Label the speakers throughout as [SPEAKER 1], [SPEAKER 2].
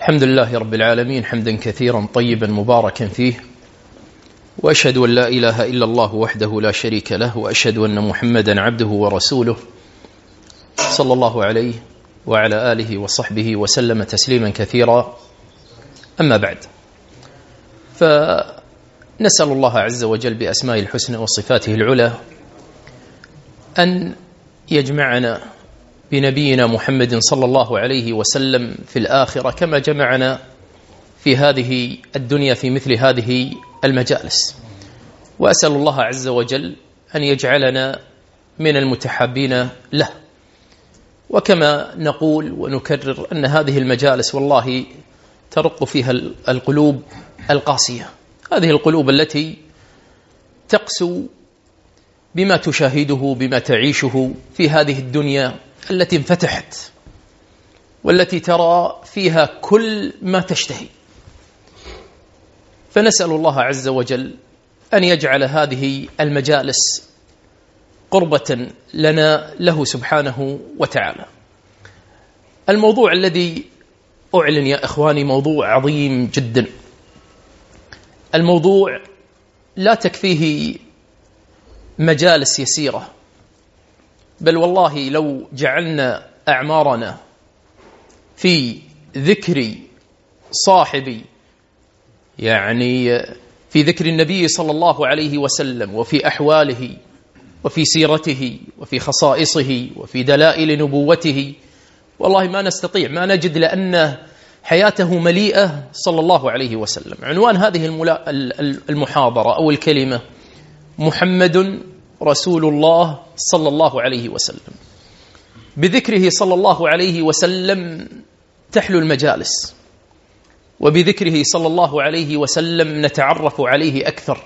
[SPEAKER 1] الحمد لله رب العالمين حمدا كثيرا طيبا مباركا فيه، وأشهد أن لا إله إلا الله وحده لا شريك له، وأشهد أن محمدا عبده ورسوله صلى الله عليه وعلى آله وصحبه وسلم تسليما كثيرا. أما بعد، فنسأل الله عز وجل بأسمائه الحسنى وصفاته العلى أن يجمعنا بنبينا محمد صلى الله عليه وسلم في الآخرة كما جمعنا في هذه الدنيا في مثل هذه المجالس، وأسأل الله عز وجل أن يجعلنا من المتحابين له. وكما نقول ونكرر أن هذه المجالس والله ترق فيها القلوب القاسية، هذه القلوب التي تقسو بما تشاهده بما تعيشه في هذه الدنيا التي انفتحت، والتي ترى فيها كل ما تشتهي. فنسأل الله عز وجل أن يجعل هذه المجالس قربة لنا له سبحانه وتعالى. الموضوع الذي أعلن يا إخواني موضوع عظيم جدا، الموضوع لا تكفيه مجالس يسيرة، بل والله لو جعلنا أعمارنا في ذكر صاحب في ذكر النبي صلى الله عليه وسلم وفي أحواله وفي سيرته وفي خصائصه وفي دلائل نبوته، والله ما نستطيع ما نجد، لأن حياته مليئة صلى الله عليه وسلم. عنوان هذه المحاضرة أو الكلمة: محمد رسول الله صلى الله عليه وسلم. بذكره صلى الله عليه وسلم تحلو المجالس، وبذكره صلى الله عليه وسلم نتعرف عليه أكثر.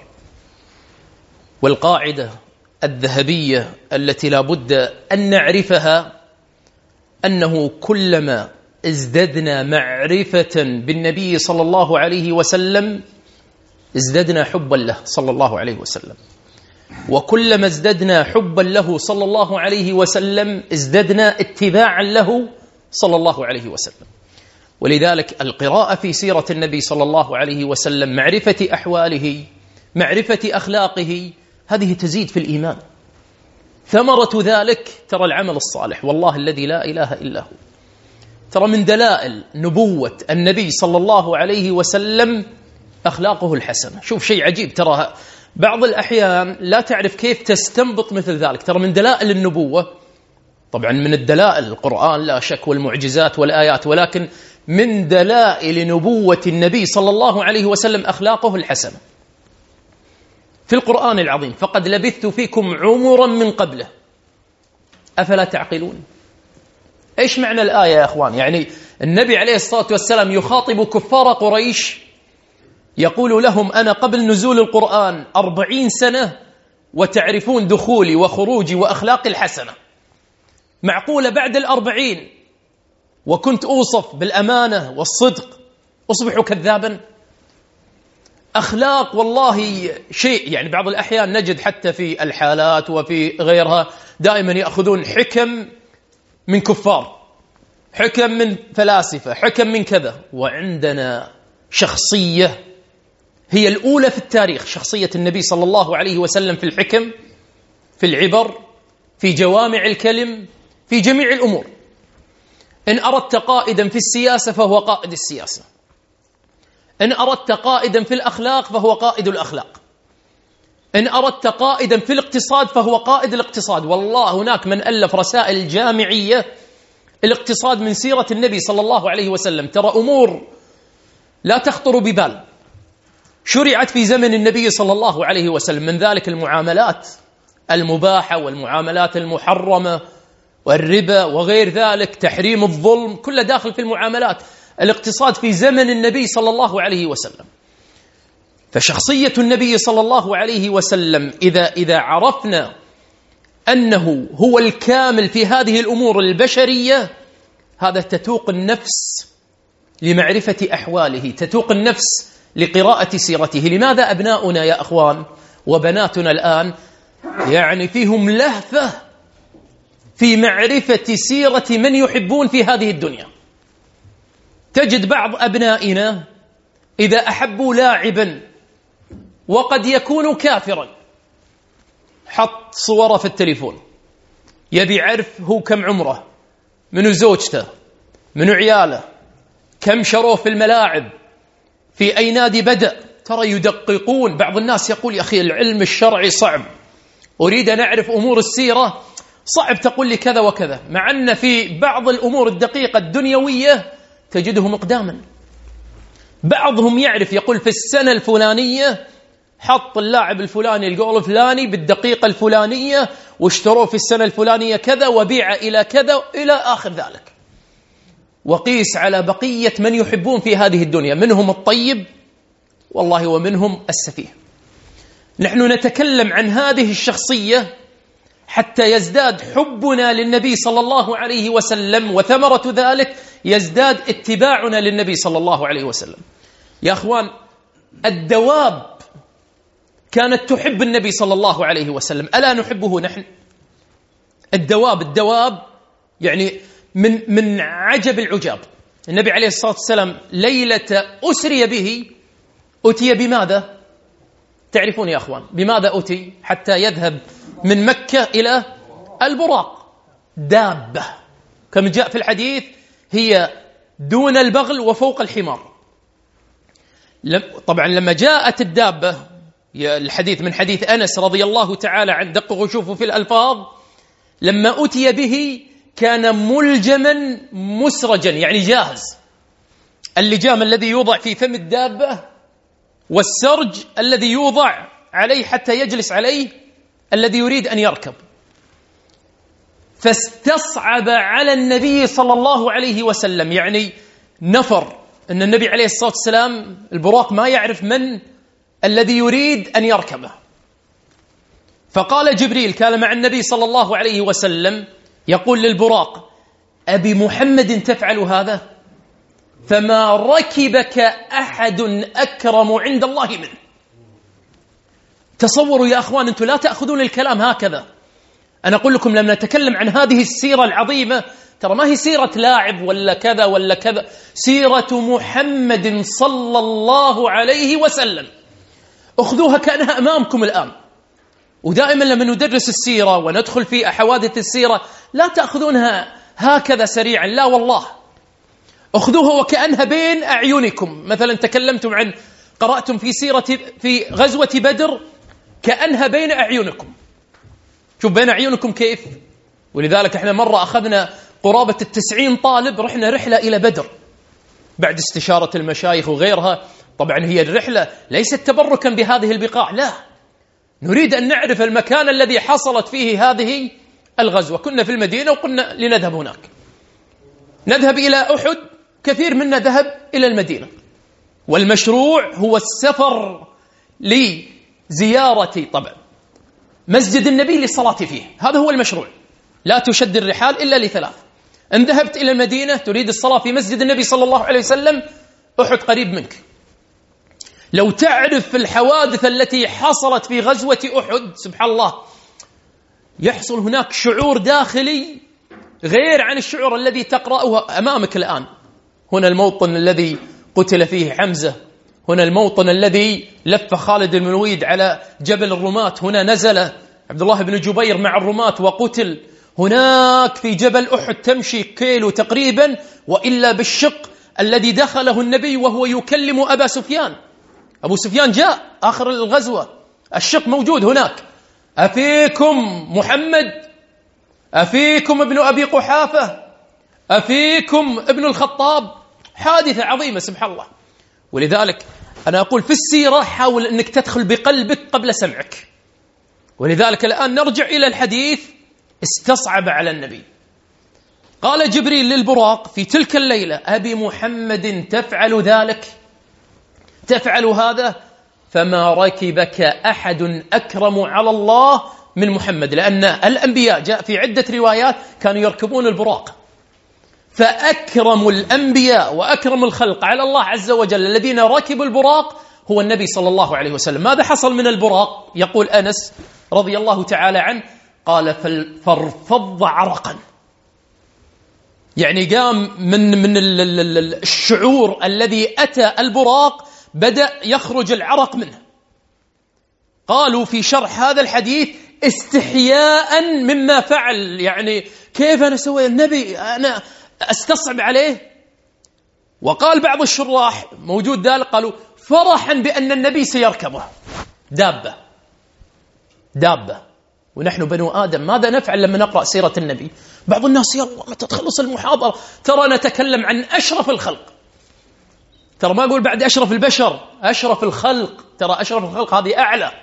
[SPEAKER 1] والقاعدة الذهبية التي لا بد أن نعرفها أنه كلما ازددنا معرفة بالنبي صلى الله عليه وسلم ازددنا حبا له صلى الله عليه وسلم، وكلما ازددنا حبا له صلى الله عليه وسلم ازددنا اتباعا له صلى الله عليه وسلم. ولذلك القراءة في سيرة النبي صلى الله عليه وسلم، معرفة أحواله، معرفة أخلاقه، هذه تزيد في الإيمان. ثمرة ذلك ترى العمل الصالح، والله الذي لا إله إلا هو. ترى من دلائل نبوة النبي صلى الله عليه وسلم أخلاقه الحسنة. شوف شيء عجيب، ترى بعض الأحيان لا تعرف كيف تستنبط مثل ذلك. ترى من دلائل النبوة، طبعا من الدلائل القرآن لا شك والمعجزات والآيات، ولكن من دلائل نبوة النبي صلى الله عليه وسلم أخلاقه الحسنة. في القرآن العظيم: فقد لبثت فيكم عمرا من قبله أفلا تعقلون. إيش معنى الآية يا أخوان؟ يعني النبي عليه الصلاة والسلام يخاطب كفار قريش، يقول لهم: أنا قبل نزول القرآن 40 سنة وتعرفون دخولي وخروجي وأخلاقي الحسنة. معقولة بعد 40 وكنت أوصف بالأمانة والصدق أصبح كذابا؟ أخلاق والله شيء، يعني بعض الأحيان نجد حتى في الحالات وفي غيرها دائما يأخذون حكم من كفار، حكم من فلاسفة، حكم من كذا، وعندنا شخصية هي الأولى في التاريخ، شخصية النبي صلى الله عليه وسلم في الحكم، في العبر، في جوامع الكلم، في جميع الأمور. إن أردت قائدا في السياسة فهو قائد السياسة، إن أردت قائدا في الأخلاق فهو قائد الأخلاق، إن أردت قائدا في الاقتصاد فهو قائد الاقتصاد. والله هناك من ألف رسائل جامعية الاقتصاد من سيرة النبي صلى الله عليه وسلم. ترى أمور لا تخطر ببال شرعت في زمن النبي صلى الله عليه وسلم، من ذلك المعاملات المباحة والمعاملات المحرمة والربا وغير ذلك، تحريم الظلم، كل داخل في المعاملات. الاقتصاد في زمن النبي صلى الله عليه وسلم. فشخصية النبي صلى الله عليه وسلم إذا عرفنا أنه هو الكامل في هذه الأمور البشرية، هذا تتوق النفس لمعرفة أحواله، تتوق النفس لقراءة سيرته. لماذا أبناؤنا يا أخوان وبناتنا الآن يعني فيهم لهفة في معرفة سيرة من يحبون في هذه الدنيا؟ تجد بعض أبنائنا إذا أحبوا لاعبا وقد يكون كافرا حط صوره في التليفون، يبي يعرف هو كم عمره، منو زوجته، منو عياله، كم شروه في الملاعب، في أي نادي بدأ. ترى يدققون. بعض الناس يقول يا أخي العلم الشرعي صعب، أريد أن أعرف أمور السيرة صعب تقول لي كذا وكذا، مع أن في بعض الأمور الدقيقة الدنيوية تجده مقداما. بعضهم يعرف، يقول في السنة الفلانية حط اللاعب الفلاني الجول الفلاني بالدقيقة الفلانية، واشتروه في السنة الفلانية كذا، وبيع إلى كذا إلى آخر ذلك. وقيس على بقية من يحبون في هذه الدنيا، منهم الطيب والله ومنهم السفيه. نحن نتكلم عن هذه الشخصية حتى يزداد حبنا للنبي صلى الله عليه وسلم، وثمرة ذلك يزداد اتباعنا للنبي صلى الله عليه وسلم. يا أخوان، الدواب كانت تحب النبي صلى الله عليه وسلم، ألا نحبه نحن؟ الدواب يعني من عجب العجاب. النبي عليه الصلاة والسلام ليلة أسري به أتي بماذا؟ تعرفون يا أخوان بماذا أتي حتى يذهب من مكة إلى البراق؟ دابة، كما جاء في الحديث هي دون البغل وفوق الحمار. طبعا لما جاءت الدابة، الحديث من حديث أنس رضي الله تعالى عن، دق غشوفه في الألفاظ، لما أتي به كان ملجما مسرجا، يعني جاهز. اللجام الذي يوضع في فم الدابة، والسرج الذي يوضع عليه حتى يجلس عليه الذي يريد أن يركب. فاستصعب على النبي صلى الله عليه وسلم، يعني نفر أن النبي عليه الصلاة والسلام البراق ما يعرف من الذي يريد أن يركبه. فقال جبريل كان مع النبي صلى الله عليه وسلم يقول للبراق: أبي محمد تفعل هذا؟ فما ركبك أحد أكرم عند الله منه. تصوروا يا أخوان، أنتم لا تأخذون الكلام هكذا. أنا أقول لكم لما نتكلم عن هذه السيرة العظيمة، ترى ما هي سيرة لاعب ولا كذا ولا كذا، سيرة محمد صلى الله عليه وسلم. أخذوها كأنها أمامكم الآن. ودائما لما ندرس السيرة وندخل في حوادث السيرة لا تأخذونها هكذا سريعا، لا والله، أخذوها وكأنها بين أعينكم. مثلا تكلمتم عن، قرأتم في غزوة بدر، كأنها بين أعينكم. شوف بين أعينكم كيف. ولذلك احنا مرة أخذنا قرابة 90 طالب، رحنا رحلة إلى بدر بعد استشارة المشايخ وغيرها. طبعا هي الرحلة ليست تبركا بهذه البقاع، لا، نريد أن نعرف المكان الذي حصلت فيه هذه الغزوة. كنا في المدينة وقلنا لنذهب هناك، نذهب إلى أحد، كثير منا ذهب إلى المدينة. والمشروع هو السفر لزيارة طبعا مسجد النبي للصلاة فيه، هذا هو المشروع. لا تشد الرحال إلا لثلاث. إن ذهبت إلى المدينة تريد الصلاة في مسجد النبي صلى الله عليه وسلم، أحد قريب منك. لو تعرف الحوادث التي حصلت في غزوة أحد، سبحان الله، يحصل هناك شعور داخلي غير عن الشعور الذي تقرأه أمامك الآن. هنا الموطن الذي قتل فيه حمزة، هنا الموطن الذي لف خالد بن الوليد على جبل الرماة، هنا نزل عبد الله بن جبير مع الرماة وقتل. هناك في جبل أحد تمشي كيلو تقريبا، وإلا بالشق الذي دخله النبي وهو يكلم أبا سفيان. أبو سفيان جاء آخر الغزوة، الشق موجود هناك. أفيكم محمد؟ أفيكم ابن أبي قحافة؟ أفيكم ابن الخطاب؟ حادثة عظيمة سبحان الله. ولذلك أنا أقول في السيرة حاول أنك تدخل بقلبك قبل سمعك. ولذلك الآن نرجع إلى الحديث. استصعب على النبي، قال جبريل للبراق في تلك الليلة: أبي محمد تفعل ذلك؟ تفعل هذا؟ فما ركبك أحد أكرم على الله من محمد. لأن الأنبياء جاء في عدة روايات كانوا يركبون البراق، فأكرم الأنبياء وأكرم الخلق على الله عز وجل الذين ركبوا البراق هو النبي صلى الله عليه وسلم. ماذا حصل من البراق؟ يقول أنس رضي الله تعالى عنه، قال: فارفض عرقا. يعني قام من الشعور الذي أتى البراق بدأ يخرج العرق منه. قالوا في شرح هذا الحديث استحياء مما فعل، يعني كيف أنا سوي النبي، أنا أستصعب عليه. وقال بعض الشراح موجود ذلك قالوا فرحا بأن النبي سيركبه دابة، ونحن بنو آدم ماذا نفعل لما نقرأ سيرة النبي؟ بعض الناس يلا متى تخلص المحاضرة، ترى نتكلم عن أشرف الخلق، ترى ما أقول بعد أشرف البشر، أشرف الخلق، ترى أشرف الخلق هذه أعلى،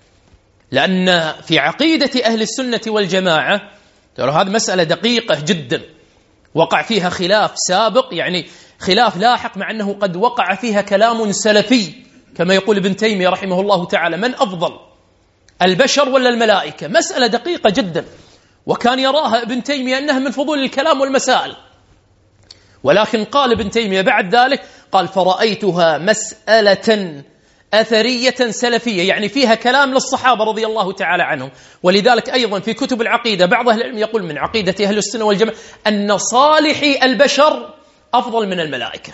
[SPEAKER 1] لأن في عقيدة أهل السنة والجماعة ترى هذه مسألة دقيقة جدا وقع فيها خلاف سابق، يعني خلاف لاحق، مع أنه قد وقع فيها كلام سلفي كما يقول ابن تيمية رحمه الله تعالى: من أفضل، البشر ولا الملائكة؟ مسألة دقيقة جدا، وكان يراها ابن تيمية أنها من فضول الكلام والمسائل، ولكن قال ابن تيمية بعد ذلك قال: فرأيتها مسألة أثرية سلفية، يعني فيها كلام للصحابة رضي الله تعالى عنهم. ولذلك أيضا في كتب العقيدة بعض أهل العلم يقول من عقيدة أهل السنة والجماعة أن صالحي البشر أفضل من الملائكة،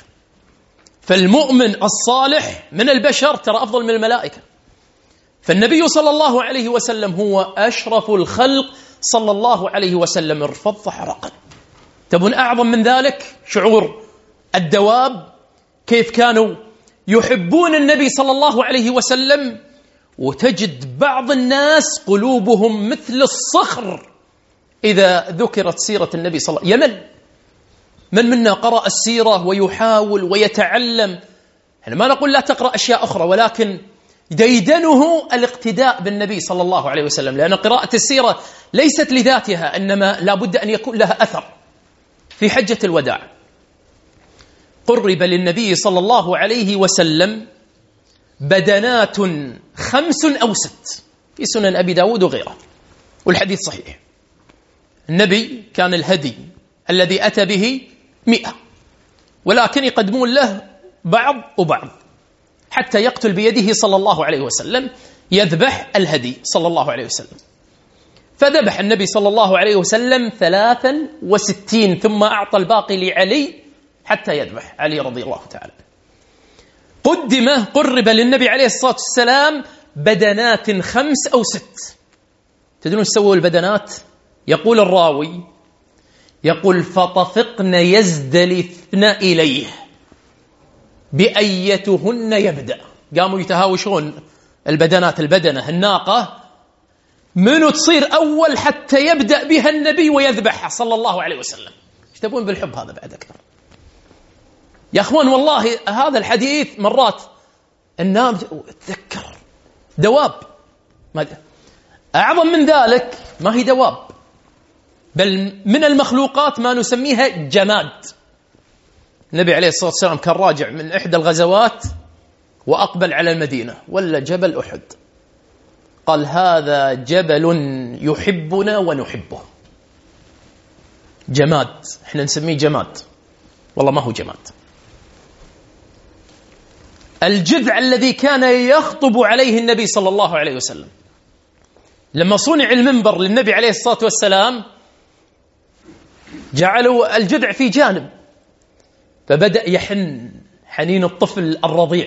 [SPEAKER 1] فالمؤمن الصالح من البشر ترى أفضل من الملائكة، فالنبي صلى الله عليه وسلم هو أشرف الخلق صلى الله عليه وسلم. ارفض حرقا. تبون أعظم من ذلك؟ شعور الدواب كيف كانوا يحبون النبي صلى الله عليه وسلم، وتجد بعض الناس قلوبهم مثل الصخر إذا ذكرت سيرة النبي صلى الله عليه وسلم. يمل. من منا قرأ السيرة ويحاول ويتعلم، يعني ما نقول لا تقرأ أشياء أخرى، ولكن ديدنه الاقتداء بالنبي صلى الله عليه وسلم، لأن قراءة السيرة ليست لذاتها، إنما لا بد أن يكون لها أثر. في حجة الوداع قرب للنبي صلى الله عليه وسلم بدنات 5 أو 6 في سنن أبي داود وغيره، والحديث صحيح. النبي كان الهدي الذي أتى به 100، ولكن يقدمون له بعض وبعض حتى يقتل بيده صلى الله عليه وسلم، يذبح الهدي صلى الله عليه وسلم. فذبح النبي صلى الله عليه وسلم 63، ثم أعطى الباقي لعلي حتى يذبح علي رضي الله تعالى. قرب للنبي عليه الصلاة والسلام بدنات 5 أو 6. تدرون سووا البدنات؟ يقول الراوي يقول: فطفقن يزدلفن إليه بأيتهن يبدأ. قاموا يتهاوشون البدنة الناقة منو تصير أول حتى يبدأ بها النبي ويذبحها صلى الله عليه وسلم. ايش تبون بالحب هذا بعد أكثر يا أخوان؟ والله هذا الحديث مرات النام تذكر دواب، أعظم من ذلك ما هي دواب، بل من المخلوقات ما نسميها جماد. النبي عليه الصلاة والسلام كان راجع من إحدى الغزوات وأقبل على المدينة، ولا جبل أحد، قال: هذا جبل يحبنا ونحبه. جماد، احنا نسميه جماد، والله ما هو جماد. الجذع الذي كان يخطب عليه النبي صلى الله عليه وسلم، لما صنع المنبر للنبي عليه الصلاة والسلام جعلوا الجذع في جانب، فبدأ يحن حنين الطفل الرضيع،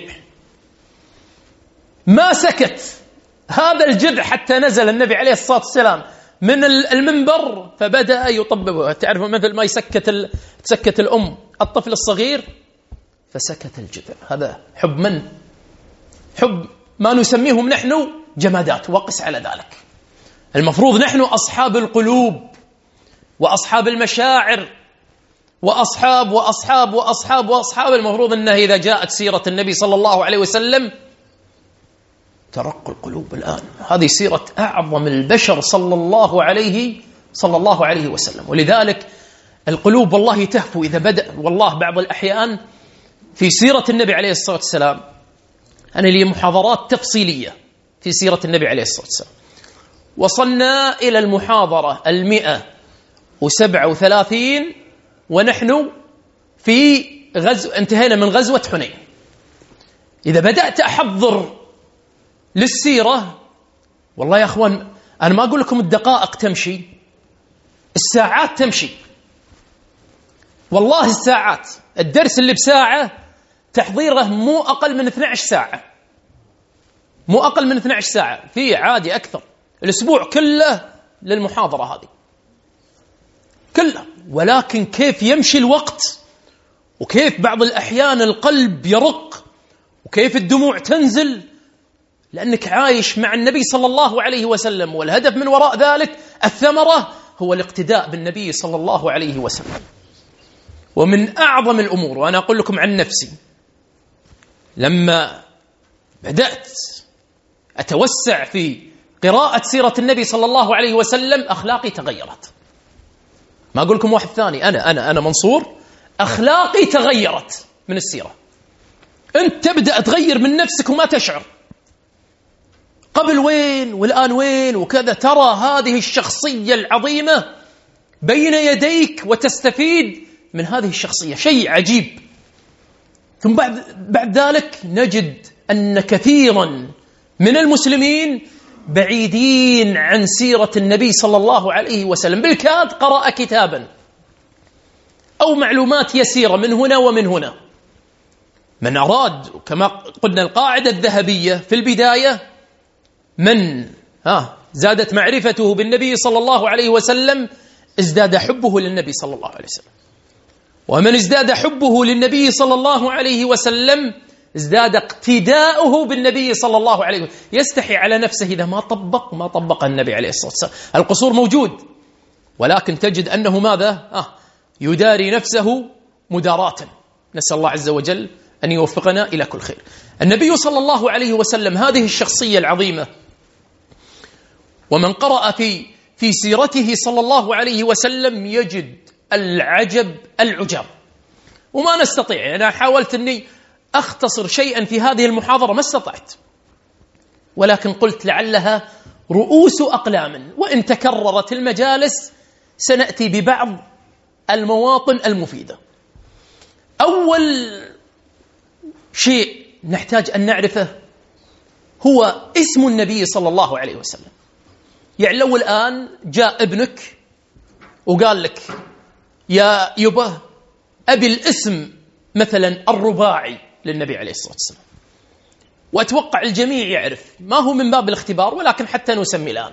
[SPEAKER 1] ما سكت هذا الجذع حتى نزل النبي عليه الصلاة والسلام من المنبر، فبدأ يطببه. تعرف مثل ما تسكت الأم الطفل الصغير، فسكت الجذع. هذا حب من؟ حب ما نسميهم نحن جمادات، وقس على ذلك. المفروض نحن أصحاب القلوب وأصحاب المشاعر وأصحاب وأصحاب وأصحاب وأصحاب. المفروض أنه إذا جاءت سيرة النبي صلى الله عليه وسلم ترق القلوب. الآن هذه سيرة أعظم البشر صلى الله عليه وسلم، ولذلك القلوب والله تهفو إذا بدأ. والله بعض الأحيان في سيرة النبي عليه الصلاة والسلام أنا لي محاضرات تفصيلية في سيرة النبي عليه الصلاة والسلام، وصلنا إلى المحاضرة 137 ونحن في انتهينا من غزوة حنين. إذا بدأت أحضر للسيرة، والله يا أخوان أنا ما أقول لكم الدقائق تمشي، الساعات تمشي. والله الساعات، الدرس اللي بساعة تحضيره مو أقل من 12 ساعة، مو أقل من 12 ساعة، في عادي أكثر، الأسبوع كله للمحاضرة هذه كلها. ولكن كيف يمشي الوقت، وكيف بعض الأحيان القلب يرق، وكيف الدموع تنزل، لأنك عايش مع النبي صلى الله عليه وسلم. والهدف من وراء ذلك الثمرة هو الاقتداء بالنبي صلى الله عليه وسلم. ومن أعظم الأمور، وأنا أقول لكم عن نفسي، لما بدأت أتوسع في قراءة سيرة النبي صلى الله عليه وسلم أخلاقي تغيرت. ما أقول لكم واحد ثاني، أنا منصور أخلاقي تغيرت من السيرة. أنت تبدأ تغير من نفسك وما تشعر. قبل وين والآن وين وكذا، ترى هذه الشخصية العظيمة بين يديك وتستفيد من هذه الشخصية، شيء عجيب. ثم بعد ذلك نجد أن كثيرا من المسلمين بعيدين عن سيرة النبي صلى الله عليه وسلم، بالكاد قرأ كتابا أو معلومات يسيرة من هنا ومن هنا. من أراد، كما قلنا القاعدة الذهبية في البداية، من زادت معرفته بالنبي صلى الله عليه وسلم ازداد حبه للنبي صلى الله عليه وسلم، ومن ازداد حبه للنبي صلى الله عليه وسلم ازداد اقتداؤه بالنبي صلى الله عليه وسلم. يستحي على نفسه إذا ما طبق النبي عليه الصلاة والسلام. القصور موجود، ولكن تجد أنه ماذا؟ يداري نفسه مداراة. نسأل الله عز وجل أن يوفقنا إلى كل خير. النبي صلى الله عليه وسلم هذه الشخصية العظيمة، ومن قرأ في سيرته صلى الله عليه وسلم يجد العجب العجاب. وما نستطيع، أنا حاولت أني أختصر شيئا في هذه المحاضرة ما استطعت، ولكن قلت لعلها رؤوس أقلام، وإن تكررت المجالس سنأتي ببعض المواطن المفيدة. أول شيء نحتاج أن نعرفه هو اسم النبي صلى الله عليه وسلم. يعني لو الآن جاء ابنك وقال لك يا يبا أبي الاسم مثلا الرباعي للنبي عليه الصلاة والسلام، وأتوقع الجميع يعرف، ما هو من باب الاختبار ولكن حتى نسمي الآن.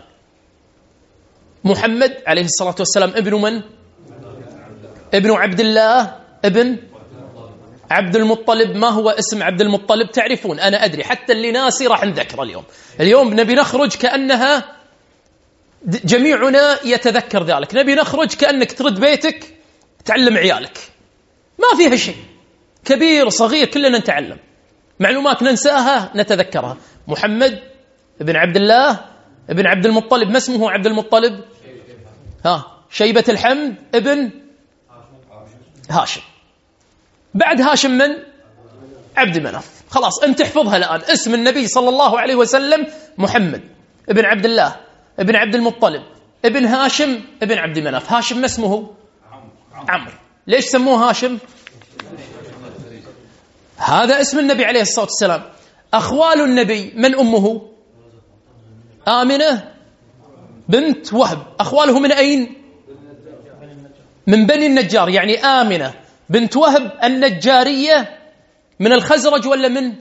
[SPEAKER 1] محمد عليه الصلاة والسلام ابن من؟ ابن عبد الله ابن عبد المطلب. ما هو اسم عبد المطلب؟ تعرفون، أنا أدري، حتى اللي ناسي راح نذكر. اليوم نبي نخرج كأنها جميعنا يتذكر ذلك. نبي نخرج كأنك ترد بيتك تعلم عيالك، ما فيها شيء، كبير صغير كلنا نتعلم معلومات، ننساها نتذكرها. محمد ابن عبد الله ابن عبد المطلب. ما اسمه عبد المطلب؟ شيبة الحمد ابن هاشم. بعد هاشم من؟ عبد مناف. خلاص انت احفظها الآن. اسم النبي صلى الله عليه وسلم محمد ابن عبد الله ابن عبد المطلب ابن هاشم ابن عبد مناف. هاشم ما اسمه؟ عمرو. ليش سموه هاشم؟ هذا اسم النبي عليه الصلاة والسلام. أخوال النبي من أمه؟ آمنة بنت وهب. أخواله من أين؟ من بني النجار. يعني آمنة بنت وهب النجارية من الخزرج ولا من؟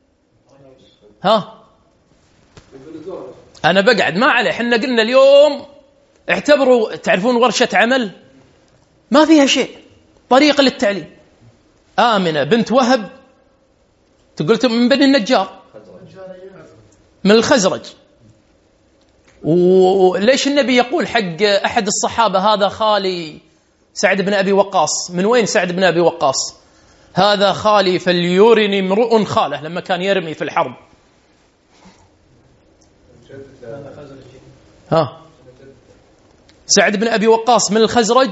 [SPEAKER 1] أنا بقعد ما عليه. حنا قلنا اليوم اعتبروا، تعرفون ورشة عمل ما فيها شيء، طريقة للتعليم. آمنة بنت وهب تقولت من بني النجار من الخزرج. وليش النبي يقول حق أحد الصحابة هذا خالي سعد بن أبي وقاص؟ من وين سعد بن أبي وقاص؟ هذا خالي فليرني امرؤ خاله، لما كان يرمي في الحرب. سعد بن أبي وقاص من الخزرج.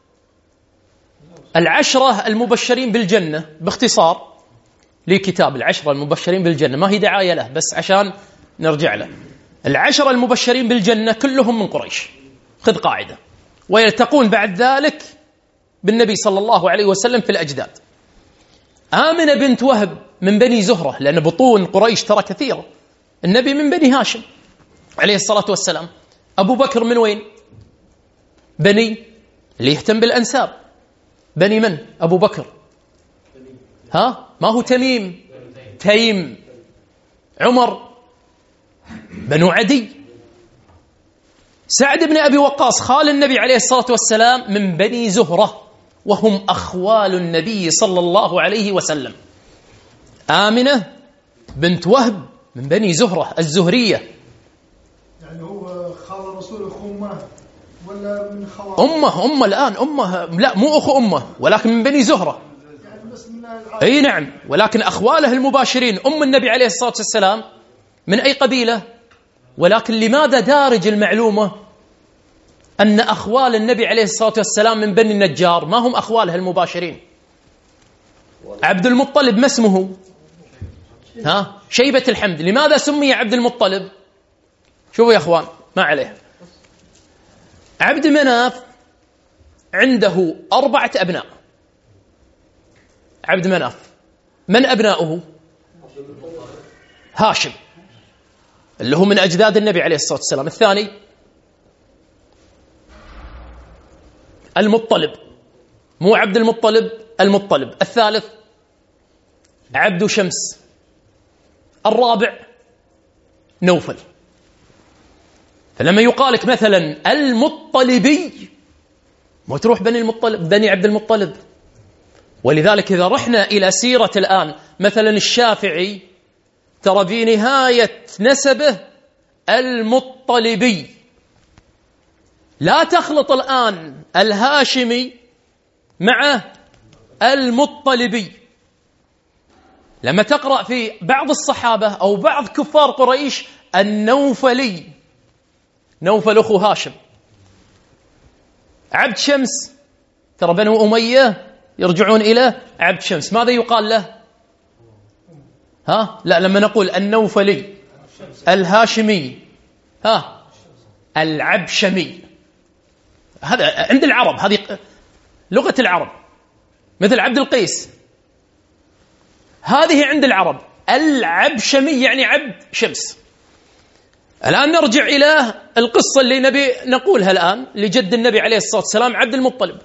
[SPEAKER 1] العشرة المبشرين بالجنة، باختصار لي كتاب العشرة المبشرين بالجنة، ما هي دعاية له بس عشان نرجع له. العشرة المبشرين بالجنة كلهم من قريش، خذ قاعدة، ويلتقون بعد ذلك بالنبي صلى الله عليه وسلم في الأجداد. آمنة بنت وهب من بني زهرة، لأن بطون قريش ترى كثيرة. النبي من بني هاشم عليه الصلاة والسلام. أبو بكر من وين؟ بني، اللي يهتم بالأنساب. بني من؟ أبو بكر. ها؟ ما هو تميم، تيم. عمر بنو عدي. سعد بن أبي وقاص خال النبي عليه الصلاة والسلام من بني زهرة، وهم أخوال النبي صلى الله عليه وسلم. آمنة بنت وهب من بني زهرة الزهرية.
[SPEAKER 2] يعني هو خال الرسول أخو أمه ولا من خوال؟
[SPEAKER 1] أمه الآن، أمه لا مو أخو أمه، ولكن من بني زهرة.
[SPEAKER 2] يعني بس من العائلة.
[SPEAKER 1] أي نعم، ولكن أخواله المباشرين أم النبي عليه الصلاة والسلام من أي قبيلة؟ ولكن لماذا دارج المعلومة أن أخوال النبي عليه الصلاة والسلام من بني النجار ما هم أخواله المباشرين؟ عبد المطلب ما اسمه؟ ها؟ شيبة الحمد. لماذا سمي عبد المطلب؟ شوفوا يا أخوان، ما عليه. عبد مناف عنده 4 أبناء. عبد مناف من أبناؤه؟ هاشم اللي هو من أجداد النبي عليه الصلاة والسلام. الثاني المطلب، مو عبد المطلب، المطلب. الثالث عبد شمس. الرابع نوفل. فلما يقالك مثلا المطلبي ما تروح بني المطلب، بني عبد المطلب. ولذلك إذا رحنا إلى سيرة الآن مثلا الشافعي ترى في نهاية نسبه المطلبي. لا تخلط الآن الهاشمي مع المطلبي. لما تقرأ في بعض الصحابة أو بعض كفار قريش النوفلي، نوفل أخو هاشم. عبد شمس ترى بنو أمية يرجعون إلى عبد شمس. ماذا يقال له؟ ها؟ لا، لما نقول النوفلي الهاشمي العبشمي، هذا عند العرب، هذه لغة العرب. مثل عبد القيس، هذه عند العرب العبشمي يعني عبد شمس. الآن نرجع إلى القصة اللي نبي نقولها الآن لجد النبي عليه الصلاة والسلام عبد المطلب.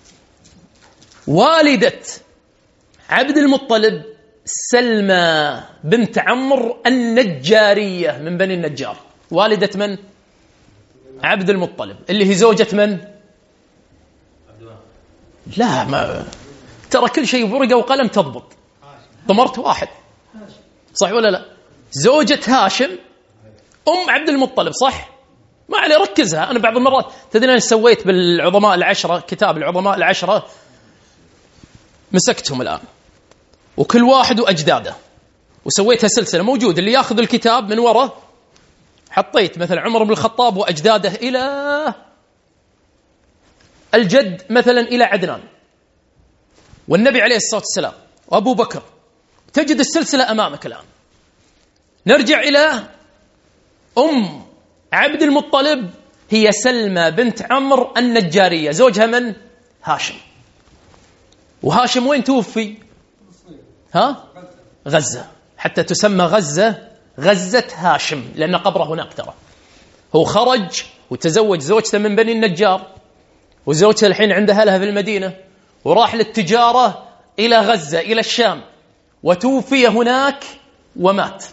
[SPEAKER 1] والدة عبد المطلب سلمى بنت عمرو النجارية من بني النجار. والدة من؟ عبد المطلب، اللي هي زوجة من؟ لا، ما ترى كل شيء ورقة وقلم تضبط. ضمرت واحد صح ولا لا؟ زوجة هاشم أم عبد المطلب، صح؟ ما عليه، ركزها. أنا بعض المرات تدري أنا سويت بالعظماء العشرة، كتاب العظماء العشرة مسكتهم الآن وكل واحد وأجداده، وسويتها سلسلة موجود. اللي ياخذ الكتاب من وراء حطيت مثل عمر بن الخطاب وأجداده إلى الجد مثلا إلى عدنان والنبي عليه الصلاة والسلام وأبو بكر. تجد السلسلة أمامك الآن. نرجع إلى أم عبد المطلب، هي سلمى بنت عمرو النجارية، زوجها من؟ هاشم. وهاشم وين توفي؟ غزة. حتى تسمى غزة غزة هاشم لأن قبره هناك. ترى هو خرج وتزوج زوجته من بني النجار، وزوجته الحين عندها أهلها في المدينة، وراح للتجارة إلى غزة إلى الشام، وتوفي هناك ومات.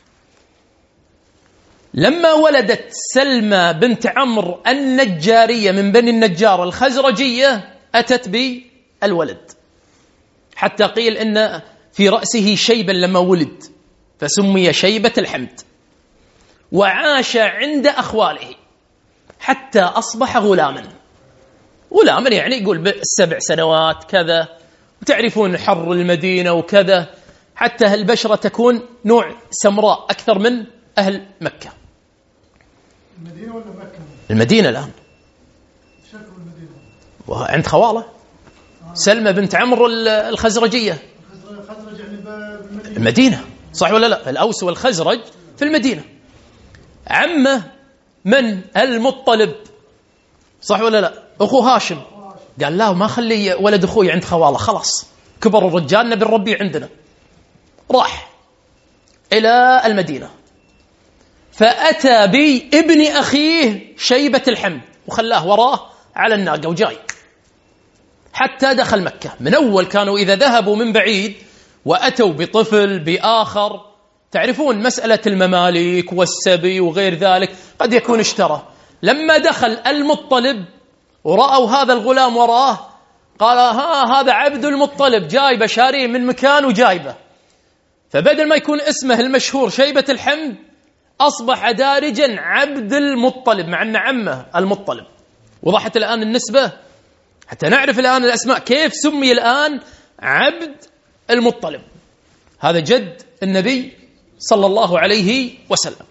[SPEAKER 1] لما ولدت سلمى بنت عمرو النجارية من بني النجار الخزرجية أتت بالولد، حتى قيل إن في رأسه شيبا لما ولد فسمي شيبة الحمد. وعاش عند أخواله حتى أصبح غلاما يعني يقول 7 سنوات كذا. وتعرفون حر المدينة وكذا، حتى البشرة تكون نوع سمراء أكثر من أهل مكة.
[SPEAKER 2] المدينة ولا مكة؟
[SPEAKER 1] المدينة الآن.
[SPEAKER 2] شكل المدينة
[SPEAKER 1] وعند خوالة سلمى بنت عمرو الخزرجية.
[SPEAKER 2] الخزرج يعني بالمدينة.
[SPEAKER 1] المدينة صح ولا لا؟ الأوس والخزرج في المدينة. عمه من؟ المطلب، صح ولا لا؟ أخو هاشم. قال لا، ما خلي ولد أخوي عند خوالة، خلاص كبر الرجال نبي نربيه عندنا. راح إلى المدينة فأتى بابن أخيه شيبة الحمد وخلاه وراه على الناقة وجاي. حتى دخل مكة. من أول كانوا إذا ذهبوا من بعيد وأتوا بطفل بآخر، تعرفون مسألة المماليك والسبي وغير ذلك، قد يكون اشترى. لما دخل المطلب ورأوا هذا الغلام وراه، قال هذا عبد المطلب، جايبه شاريه من مكان وجايبه. فبدل ما يكون اسمه المشهور شيبة الحمد، أصبح دارجا عبد المطلب، مع أن عمه المطلب. وضحت الآن النسبة، حتى نعرف الآن الأسماء كيف سمي الآن عبد المطلب. هذا جد النبي صلى الله عليه وسلم.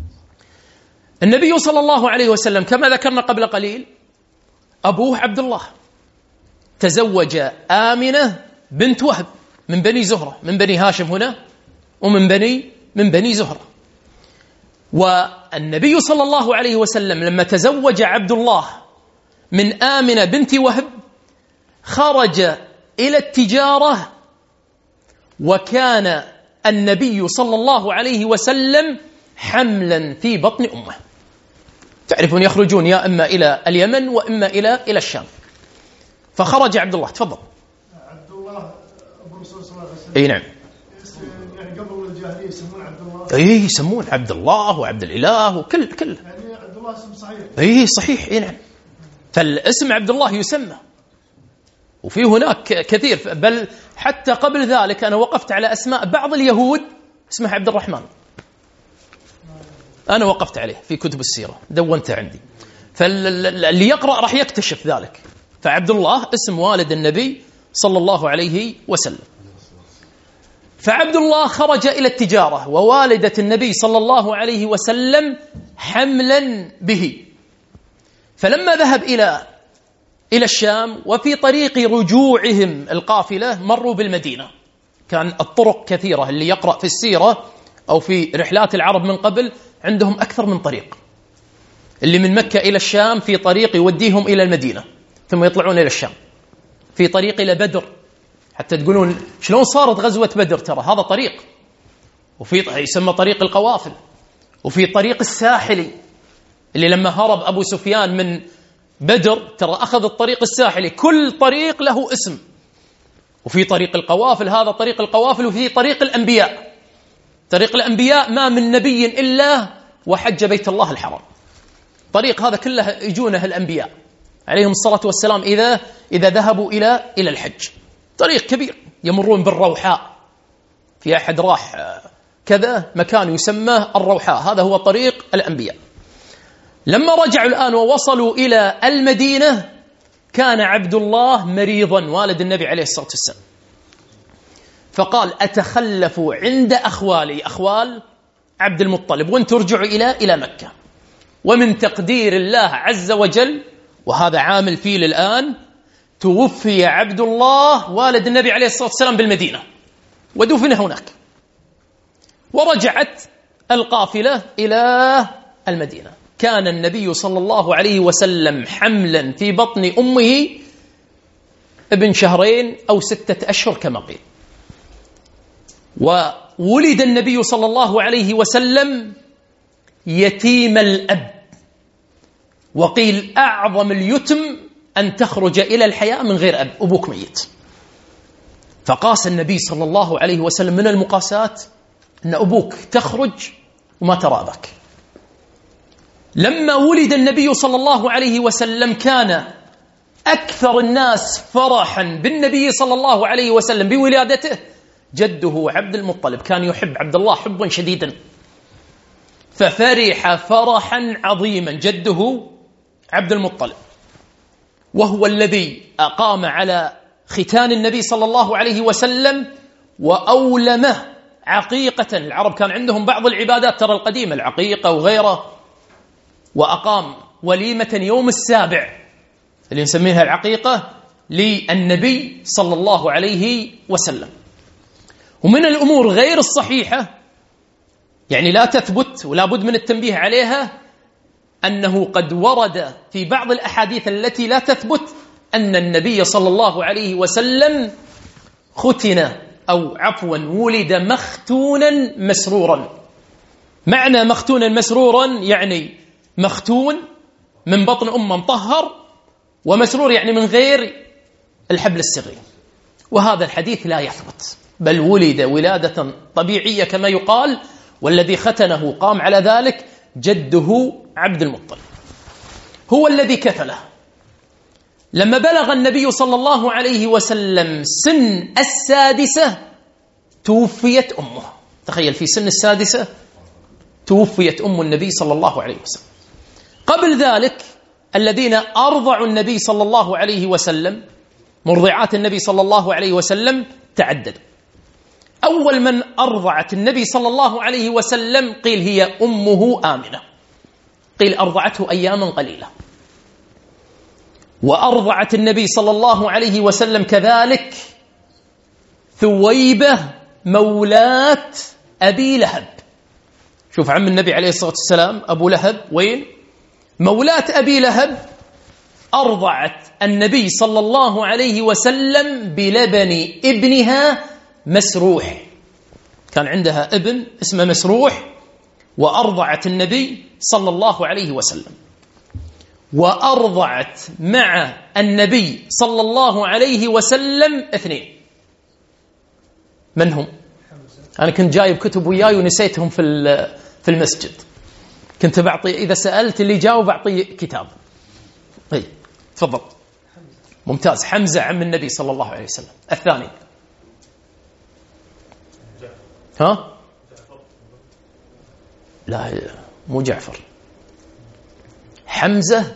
[SPEAKER 1] النبي صلى الله عليه وسلم كما ذكرنا قبل قليل، أبوه عبد الله تزوج آمنة بنت وهب من بني زهرة، من بني هاشم هنا ومن بني زهرة. والنبي صلى الله عليه وسلم لما تزوج عبد الله من آمنة بنت وهب خرج إلى التجارة، وكان النبي صلى الله عليه وسلم حملا في بطن أمه. تعرفون يخرجون يا إما إلى اليمن وإما إلى الشام. فخرج عبد الله. تفضل.
[SPEAKER 2] عبد الله أبو الرسول صلى الله عليه وسلم.
[SPEAKER 1] أي نعم.
[SPEAKER 2] يعني قبل الجاهلية يسمون عبد الله.
[SPEAKER 1] أي يسمون عبد الله وعبد الإله وكل.
[SPEAKER 2] يعني عبد الله اسم صحيح.
[SPEAKER 1] أي صحيح. أي نعم. فالاسم عبد الله يسمى، وفي هناك كثير، بل حتى قبل ذلك أنا وقفت على أسماء بعض اليهود اسمها عبد الرحمن، أنا وقفت عليه في كتب السيرة، دونته عندي. فاللي يقرأ راح يكتشف ذلك. فعبد الله اسم والد النبي صلى الله عليه وسلم. فعبد الله خرج إلى التجارة، ووالدة النبي صلى الله عليه وسلم حملا به. فلما ذهب إلى الشام، وفي طريق رجوعهم القافلة مروا بالمدينة. كان الطرق كثيرة، اللي يقرأ في السيرة أو في رحلات العرب من قبل عندهم أكثر من طريق. اللي من مكة إلى الشام في طريق يوديهم إلى المدينة، ثم يطلعون إلى الشام. في طريق إلى بدر، حتى تقولون شلون صارت غزوة بدر، ترى هذا طريق. وفي يسمى طريق القوافل. وفي طريق الساحلي، اللي لما هرب أبو سفيان من بدر ترى أخذ الطريق الساحلي، كل طريق له اسم. وفي طريق القوافل، هذا طريق القوافل. وفي طريق الأنبياء، طريق الأنبياء ما من نبي إلا وحج بيت الله الحرام. طريق هذا كله يجونه الأنبياء عليهم الصلاة والسلام إذا ذهبوا إلى الحج. طريق كبير، يمرون بالروحاء. في أحد راح كذا مكان يسمى الروحاء، هذا هو طريق الأنبياء. لما رجعوا الآن ووصلوا إلى المدينة، كان عبد الله مريضا، والد النبي عليه الصلاة والسلام. فقال أتخلف عند أخوالي، أخوال عبد المطلب، وأن ترجعوا إلى مكة. ومن تقدير الله عز وجل، وهذا عامل فيه الآن، توفي عبد الله والد النبي عليه الصلاة والسلام بالمدينة، ودفن هناك. ورجعت القافلة إلى المدينة. كان النبي صلى الله عليه وسلم حملا في بطن أمه ابن 2 أو 6 أشهر كما قيل. وولد النبي صلى الله عليه وسلم يتيم الأب. وقيل أعظم اليتم أن تخرج إلى الحياة من غير أب، أبوك ميت. فقاس النبي صلى الله عليه وسلم من المقاسات أن أبوك تخرج وما ترى ذاك. لما ولد النبي صلى الله عليه وسلم، كان أكثر الناس فرحا بالنبي صلى الله عليه وسلم بولادته جده عبد المطلب. كان يحب عبد الله حبا شديدا، ففرح فرحا عظيما جده عبد المطلب، وهو الذي أقام على ختان النبي صلى الله عليه وسلم وأولمه عقيقة. العرب كان عندهم بعض العبادات ترى القديمة، العقيقة وغيره، وأقام وليمة يوم 7 اللي نسميها العقيقة للنبي صلى الله عليه وسلم. ومن الأمور غير الصحيحة، يعني لا تثبت ولا بد من التنبيه عليها، أنه قد ورد في بعض الأحاديث التي لا تثبت أن النبي صلى الله عليه وسلم ختن، أو عفوا ولد مختونا مسرورا. معنى مختونا مسرورا يعني مختون من بطن أمه مطهر، ومسرور يعني من غير الحبل السري، وهذا الحديث لا يثبت، بل ولد ولادة طبيعية كما يقال، والذي ختنه قام على ذلك جده عبد المطلب هو الذي كفله. لما بلغ النبي صلى الله عليه وسلم سن 6 توفيت أمه. تخيل، في سن 6 توفيت أم النبي صلى الله عليه وسلم. قبل ذلك الذين أرضعوا النبي صلى الله عليه وسلم، مرضعات النبي صلى الله عليه وسلم، تعددوا. أول من أرضعت النبي صلى الله عليه وسلم قيل هي أمه آمنة، قيل أرضعته أياما قليلة. وأرضعت النبي صلى الله عليه وسلم كذلك ثويبة مولاة أبي لهب. شوف عم النبي عليه الصلاة والسلام أبو لهب وين؟ مولاة أبي لهب أرضعت النبي صلى الله عليه وسلم بلبن ابنها مسروح. كان عندها ابن اسمه مسروح، وأرضعت النبي صلى الله عليه وسلم. وأرضعت مع النبي صلى الله عليه وسلم 2. من هم؟ أنا كنت جايب كتب وياي ونسيتهم في المسجد، كنت بعطي إذا سألت اللي جاوب أعطي كتاب. طيب تفضل. ممتاز. حمزة عم النبي صلى الله عليه وسلم. الثاني ها؟ لا مو جعفر، حمزة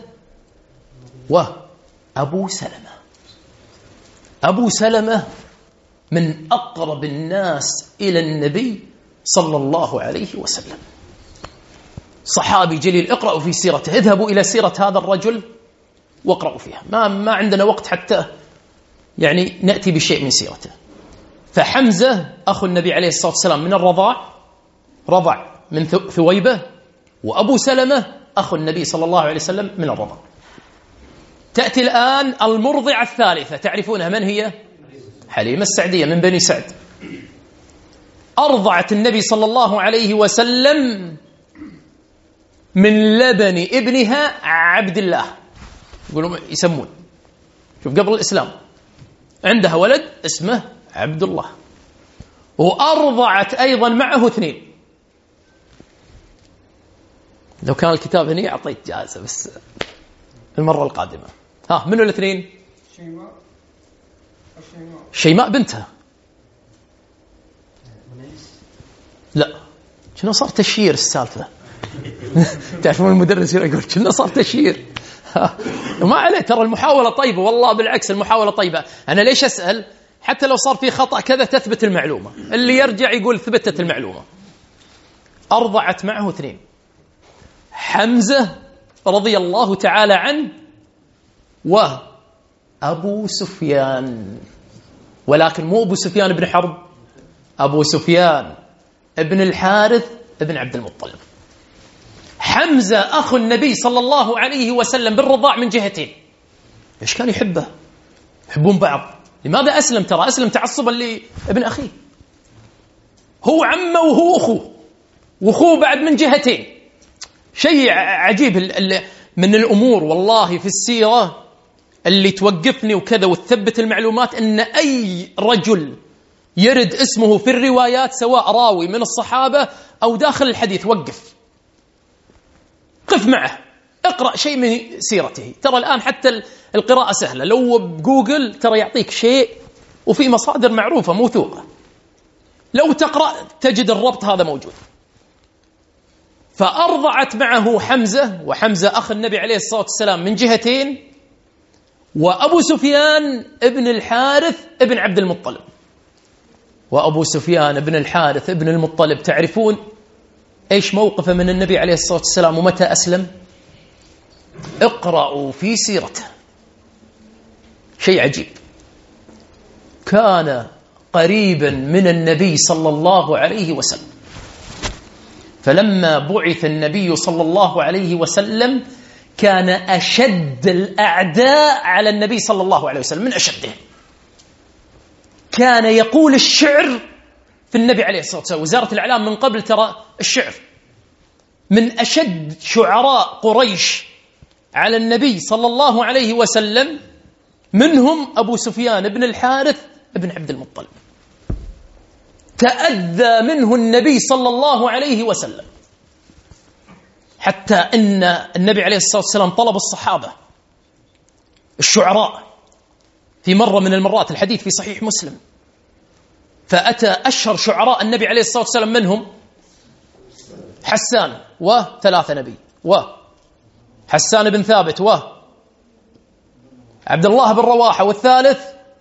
[SPEAKER 1] وأبو سلمة. أبو سلمة من أقرب الناس إلى النبي صلى الله عليه وسلم، صحابي جليل. اقرأوا في سيرته، اذهبوا إلى سيرة هذا الرجل واقرأوا فيها. ما عندنا وقت حتى يعني نأتي بشيء من سيرته. فحمزة أخو النبي عليه الصلاة والسلام من الرضاع، رضع من ثويبة. وأبو سلمة أخو النبي صلى الله عليه وسلم من الرضاع. تأتي الآن المرضعة الثالثة، تعرفونها من هي؟ حليمة السعدية من بني سعد. أرضعت النبي صلى الله عليه وسلم من لبن ابنها عبد الله، يقولون يسمون، شوف قبل الإسلام عندها ولد اسمه عبد الله. وأرضعت أيضا معه 2. لو كان الكتاب هنا أعطيت جائزة، بس المرة القادمة. ها، منو ال2؟ شيماء بنتها. لا، كنا صار تشير السالفة. تعرفون المدرس يقول كنا صار تشير. ما عليه، ترى المحاولة طيبة، والله بالعكس المحاولة طيبة. أنا ليش أسأل؟ حتى لو صار في خطأ كذا تثبت المعلومة، اللي يرجع يقول ثبتت المعلومة. أرضعت معه 2. حمزة رضي الله تعالى عنه وأبو سفيان، ولكن مو أبو سفيان بن حرب، أبو سفيان ابن الحارث ابن عبد المطلب. حمزة أخو النبي صلى الله عليه وسلم بالرضاع من جهتين. إيش كان يحبه؟ يحبون بعض. لماذا أسلم؟ ترى أسلم تعصبا لابن أخيه، هو عمه وهو أخوه، وأخوه بعد من جهتين. شيء عجيب من الأمور والله في السيرة اللي توقفني وكذا وتثبت المعلومات، أن أي رجل يرد اسمه في الروايات سواء راوي من الصحابة أو داخل الحديث وقف، قف معه، اقرأ شيء من سيرته. ترى الآن حتى القراءة سهلة، لو بجوجل ترى يعطيك شيء، وفي مصادر معروفة موثوقة، لو تقرأ تجد الربط هذا موجود. فأرضعت معه حمزة، وحمزة أخ النبي عليه الصلاة والسلام من جهتين، وأبو سفيان ابن الحارث ابن عبد المطلب. وأبو سفيان ابن الحارث ابن المطلب تعرفون إيش موقفه من النبي عليه الصلاة والسلام ومتى أسلم؟ اقرأوا في سيرته، شيء عجيب. كان قريبا من النبي صلى الله عليه وسلم، فلما بعث النبي صلى الله عليه وسلم كان أشد الأعداء على النبي صلى الله عليه وسلم، من أشدهم. كان يقول الشعر في النبي عليه الصلاة والسلام. وزارة الإعلام من قبل ترى الشعر من أشد شعراء قريش على النبي صلى الله عليه وسلم. منهم أبو سفيان بن الحارث بن عبد المطلب، تأذى منه النبي صلى الله عليه وسلم، حتى أن النبي عليه الصلاة والسلام طلب الصحابة الشعراء في مرة من المرات، الحديث في صحيح مسلم، فأتى أشهر شعراء النبي عليه الصلاة والسلام منهم حسان وثلاثة نبي، وحسان بن ثابت، وعبد الله بن رواحة، والثالث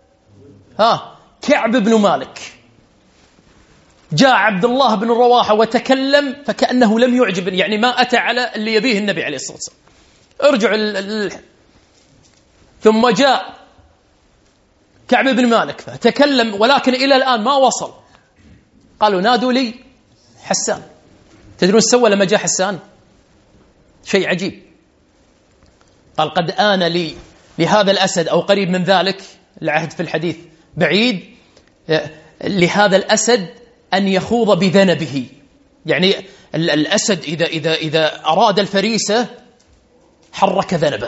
[SPEAKER 1] كعب بن مالك. جاء عبد الله بن رواحة وتكلم فكأنه لم يعجب، يعني ما أتى على اللي يبيه النبي عليه الصلاة والسلام. ارجع ثم جاء كعب بن مالك فتكلم، ولكن إلى الآن ما وصل. قالوا نادوا لي حسان. تدرون سوى لما جاء حسان؟ شيء عجيب. قال قد آن لي لهذا الأسد، أو قريب من ذلك، العهد في الحديث بعيد، لهذا الأسد أن يخوض بذنبه. يعني الأسد إذا أراد الفريسة حرك ذنبه.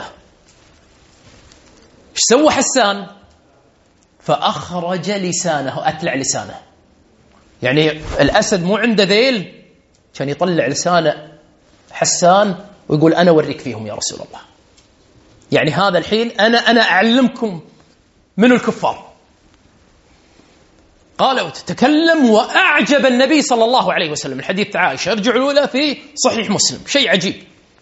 [SPEAKER 1] ايش سوى حسان؟ فأخرج لسانه، أتلع لسانه. يعني الأسد مو عنده ذيل، كان يطلع لسانه حسان ويقول أنا أوريك فيهم يا رسول الله. يعني هذا الحين أنا أعلمكم من الكفار. قال وتتكلم وأعجب النبي صلى الله عليه وسلم. الحديث عائشة ارجعوا الأولى في صحيح مسلم، شيء عجيب.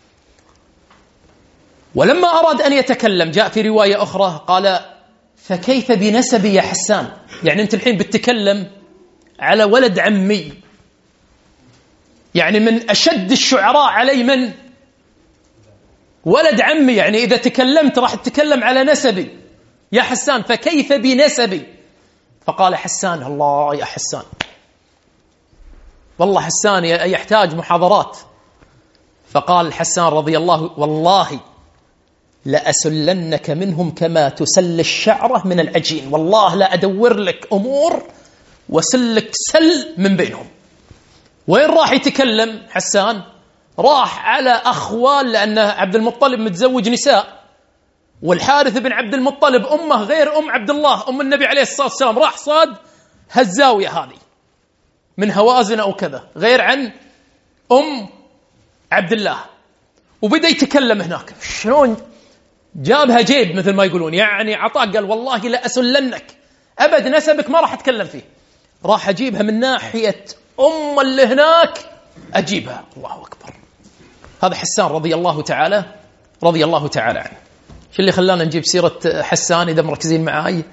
[SPEAKER 1] ولما أراد أن يتكلم جاء في رواية أخرى قال فكيف بنسبي يا حسان؟ يعني أنت الحين بتتكلم على ولد عمي، يعني من أشد الشعراء علي من ولد عمي، يعني إذا تكلمت راح تتكلم على نسبي يا حسان، فكيف بنسبي؟ فقال حسان الله يا حسان، والله حسان يحتاج محاضرات. فقال حسان رضي الله والله لأسلنك منهم كما تسل الشعرة من العجين، والله لا أدور لك أمور وسلك سل من بينهم. وين راح يتكلم حسان؟ راح على أخوال، لأن عبد المطلب متزوج نساء، والحارث بن عبد المطلب أمه غير أم عبد الله أم النبي عليه الصلاة والسلام، راح صاد هالزاوية هذه من هوازن أو كذا، غير عن أم عبد الله. وبدأ يتكلم هناك، شلون جابها جيب مثل ما يقولون، يعني عطاء. قال والله لا أسلنك أبد، نسبك ما راح أتكلم فيه، راح أجيبها من ناحية أم اللي هناك، أجيبها. الله أكبر. هذا حسان رضي الله تعالى عنه. شو اللي خلانا نجيب سيرة حسان إذا مركزين معاي؟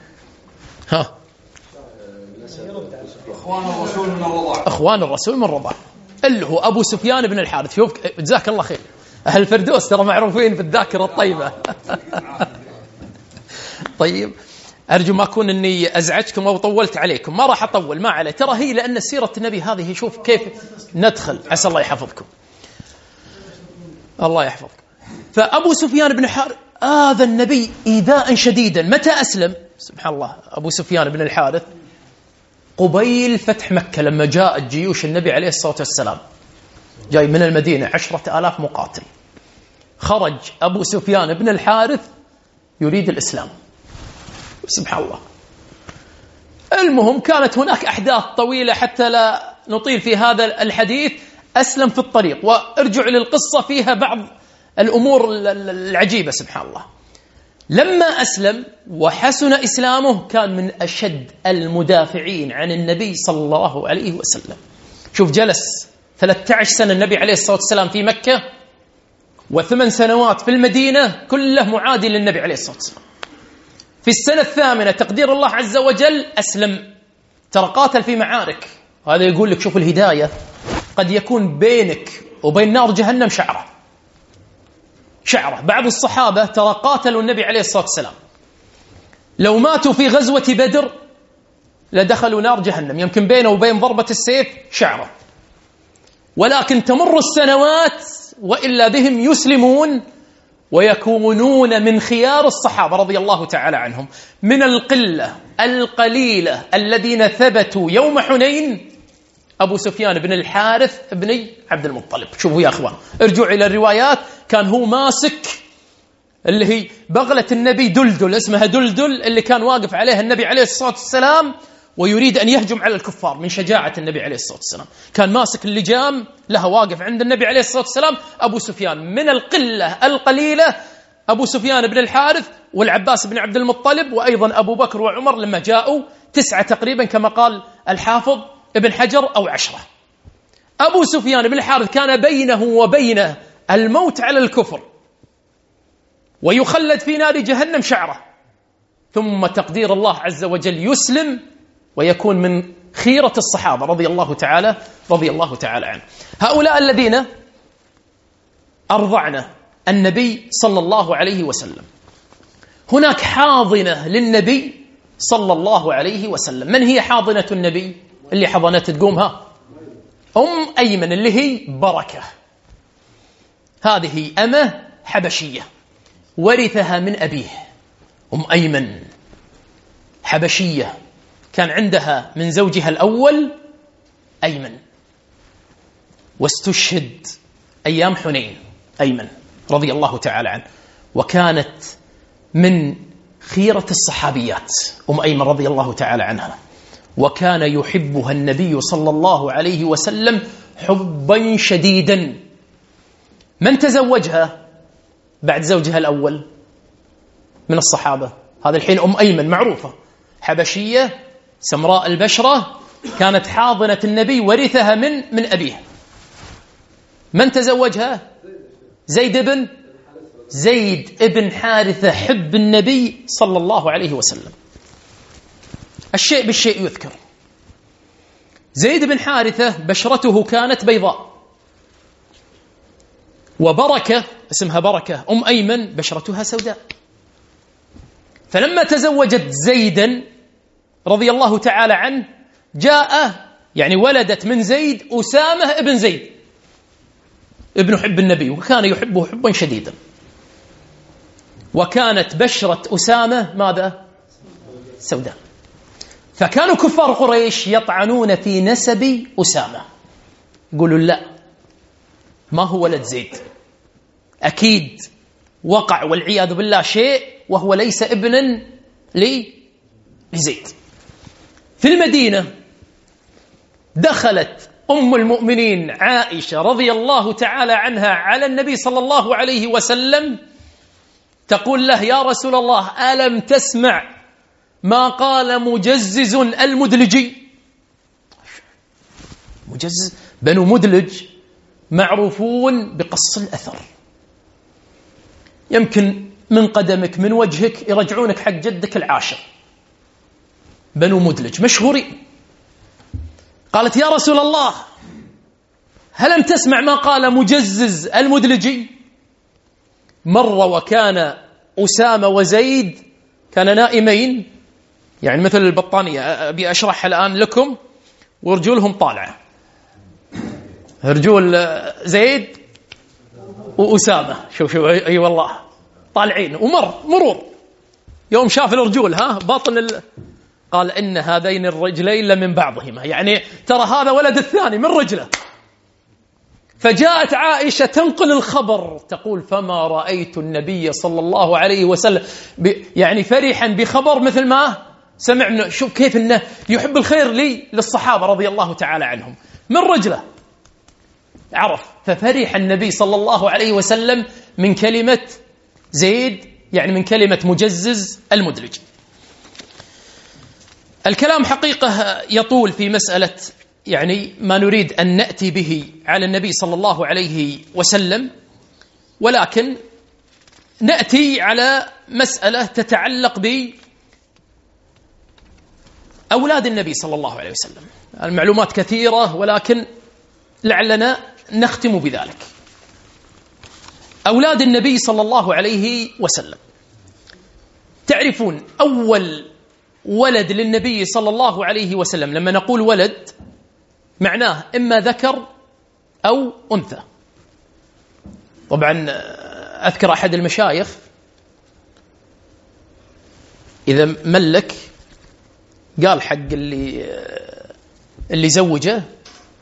[SPEAKER 1] أخوان الرسول من الرضاعة، اللي هو أبو سفيان بن الحارث. شوف جزاك الله خير، أهل الفردوس ترى معروفين بالذاكرة الطيبة. طيب أرجو ما أكون أني أزعجكم أو طولت عليكم، ما راح أطول، ما عليه، ترى هي لأن سيرة النبي هذه. شوف كيف ندخل، عسى الله يحفظكم، الله يحفظكم. فأبو سفيان بن الحارث آذى النبي إيذاء شديدا. متى أسلم؟ سبحان الله، أبو سفيان بن الحارث قبيل فتح مكة، لما جاءت جيوش النبي عليه الصلاة والسلام، جاي من المدينة 10,000 مقاتل. خرج أبو سفيان بن الحارث يريد الإسلام، سبحان الله. المهم كانت هناك أحداث طويلة حتى لا نطيل في هذا الحديث. أسلم في الطريق، وارجع للقصة فيها بعض الأمور العجيبة، سبحان الله. لما أسلم وحسن إسلامه كان من أشد المدافعين عن النبي صلى الله عليه وسلم. شوف جلس 13 سنة النبي عليه الصلاة والسلام في مكة، و8 سنوات في المدينة، كله معادي للنبي عليه الصلاة والسلام. في السنة 8 تقدير الله عز وجل أسلم. ترى قاتل في معارك، هذا يقول لك شوف الهداية، قد يكون بينك وبين نار جهنم شعرة. بعض الصحابة ترى قاتلوا النبي عليه الصلاة والسلام، لو ماتوا في غزوة بدر لدخلوا نار جهنم، يمكن بينه وبين ضربة السيف شعرة. ولكن تمر السنوات وإلا بهم يسلمون ويكونون من خيار الصحابة رضي الله تعالى عنهم. من القلة القليلة الذين ثبتوا يوم حنين أبو سفيان بن الحارث بن عبد المطلب. شوفوا يا أخوان، ارجعوا إلى الروايات، كان هو ماسك اللي هي بغلة النبي دلدل، اسمها دلدل، اللي كان واقف عليها النبي عليه الصلاة والسلام ويريد أن يهجم على الكفار من شجاعة النبي عليه الصلاة والسلام. كان ماسك اللجام لها واقف عند النبي عليه الصلاة والسلام أبو سفيان، من القلة القليلة أبو سفيان بن الحارث والعباس بن عبد المطلب وأيضا أبو بكر وعمر لما جاءوا 9 تقريبا كما قال الحافظ ابن حجر أو 10. أبو سفيان بن الحارث كان بينه وبين الموت على الكفر ويخلد في نار جهنم شعره، ثم تقدير الله عز وجل يسلم ويكون من خيرة الصحابة رضي الله تعالى عنه. هؤلاء الذين أرضعنا النبي صلى الله عليه وسلم. هناك حاضنة للنبي صلى الله عليه وسلم. من هي حاضنة النبي اللي حضنت تقومها؟ أيمن، اللي هي بركة. هذه أمة حبشية ورثها من أبيه. أيمن حبشية كان عندها من زوجها الأول أيمن، واستشهد أيام حنين أيمن رضي الله تعالى عنه، وكانت من خيرة الصحابيات أيمن رضي الله تعالى عنها، وكان يحبها النبي صلى الله عليه وسلم حبا شديدا. من تزوجها بعد زوجها الأول من الصحابة؟ هذا الحين أيمن معروفة، حبشية سمراء البشرة، كانت حاضنة النبي ورثها من أبيه. من تزوجها؟ زيد ابن حارثة حب النبي صلى الله عليه وسلم. الشيء بالشيء يذكر. زيد بن حارثة بشرته كانت بيضاء، وبركة اسمها بركة أيمن بشرتها سوداء. فلما تزوجت زيدا رضي الله تعالى عنه يعني ولدت من زيد أسامة ابن زيد ابن حب النبي، وكان يحبه حبا شديدا. وكانت بشرة أسامة ماذا؟ سوداء. فكانوا كفار قريش يطعنون في نسب أسامة، يقولوا لا، ما هو ولد زيد، أكيد وقع والعياذ بالله شيء وهو ليس ابنا لزيد. في المدينة دخلت المؤمنين عائشة رضي الله تعالى عنها على النبي صلى الله عليه وسلم تقول له: يا رسول الله، ألم تسمع ما قال مجزز المدلجي؟ مجزز بنو مدلج معروفون بقص الأثر، يمكن من قدمك من وجهك يرجعونك حق جدك العاشر. بنو مدلج مشهورين. قالت: يا رسول الله، هل تسمع ما قال مجزز المدلجي؟ مرة وكان أسامة وزيد كان نائمين، يعني مثل البطانية، أبي أشرحها الآن لكم، ورجولهم طالعة، رجول زيد وأسامة، شوف أي والله طالعين، مرور يوم شاف الرجول باطن قال: إن هذين الرجلين لمن بعضهما، يعني ترى هذا ولد الثاني من رجله. فجاءت عائشة تنقل الخبر تقول: فما رأيت النبي صلى الله عليه وسلم يعني فرحا بخبر مثل ما سمعنا. شوف كيف إنه يحب الخير للصحابة رضي الله تعالى عنهم، من رجله عرف. ففرح النبي صلى الله عليه وسلم من كلمة زيد، يعني من كلمة مجزز المدلج. الكلام حقيقة يطول في مسألة يعني ما نريد أن نأتي به على النبي صلى الله عليه وسلم، ولكن نأتي على مسألة تتعلق بأولاد النبي صلى الله عليه وسلم. المعلومات كثيرة ولكن لعلنا نختم بذلك. أولاد النبي صلى الله عليه وسلم، تعرفون أول ولد للنبي صلى الله عليه وسلم، لما نقول ولد معناه إما ذكر أو أنثى. طبعا أذكر أحد المشايخ إذا ملك قال حق اللي زوجه،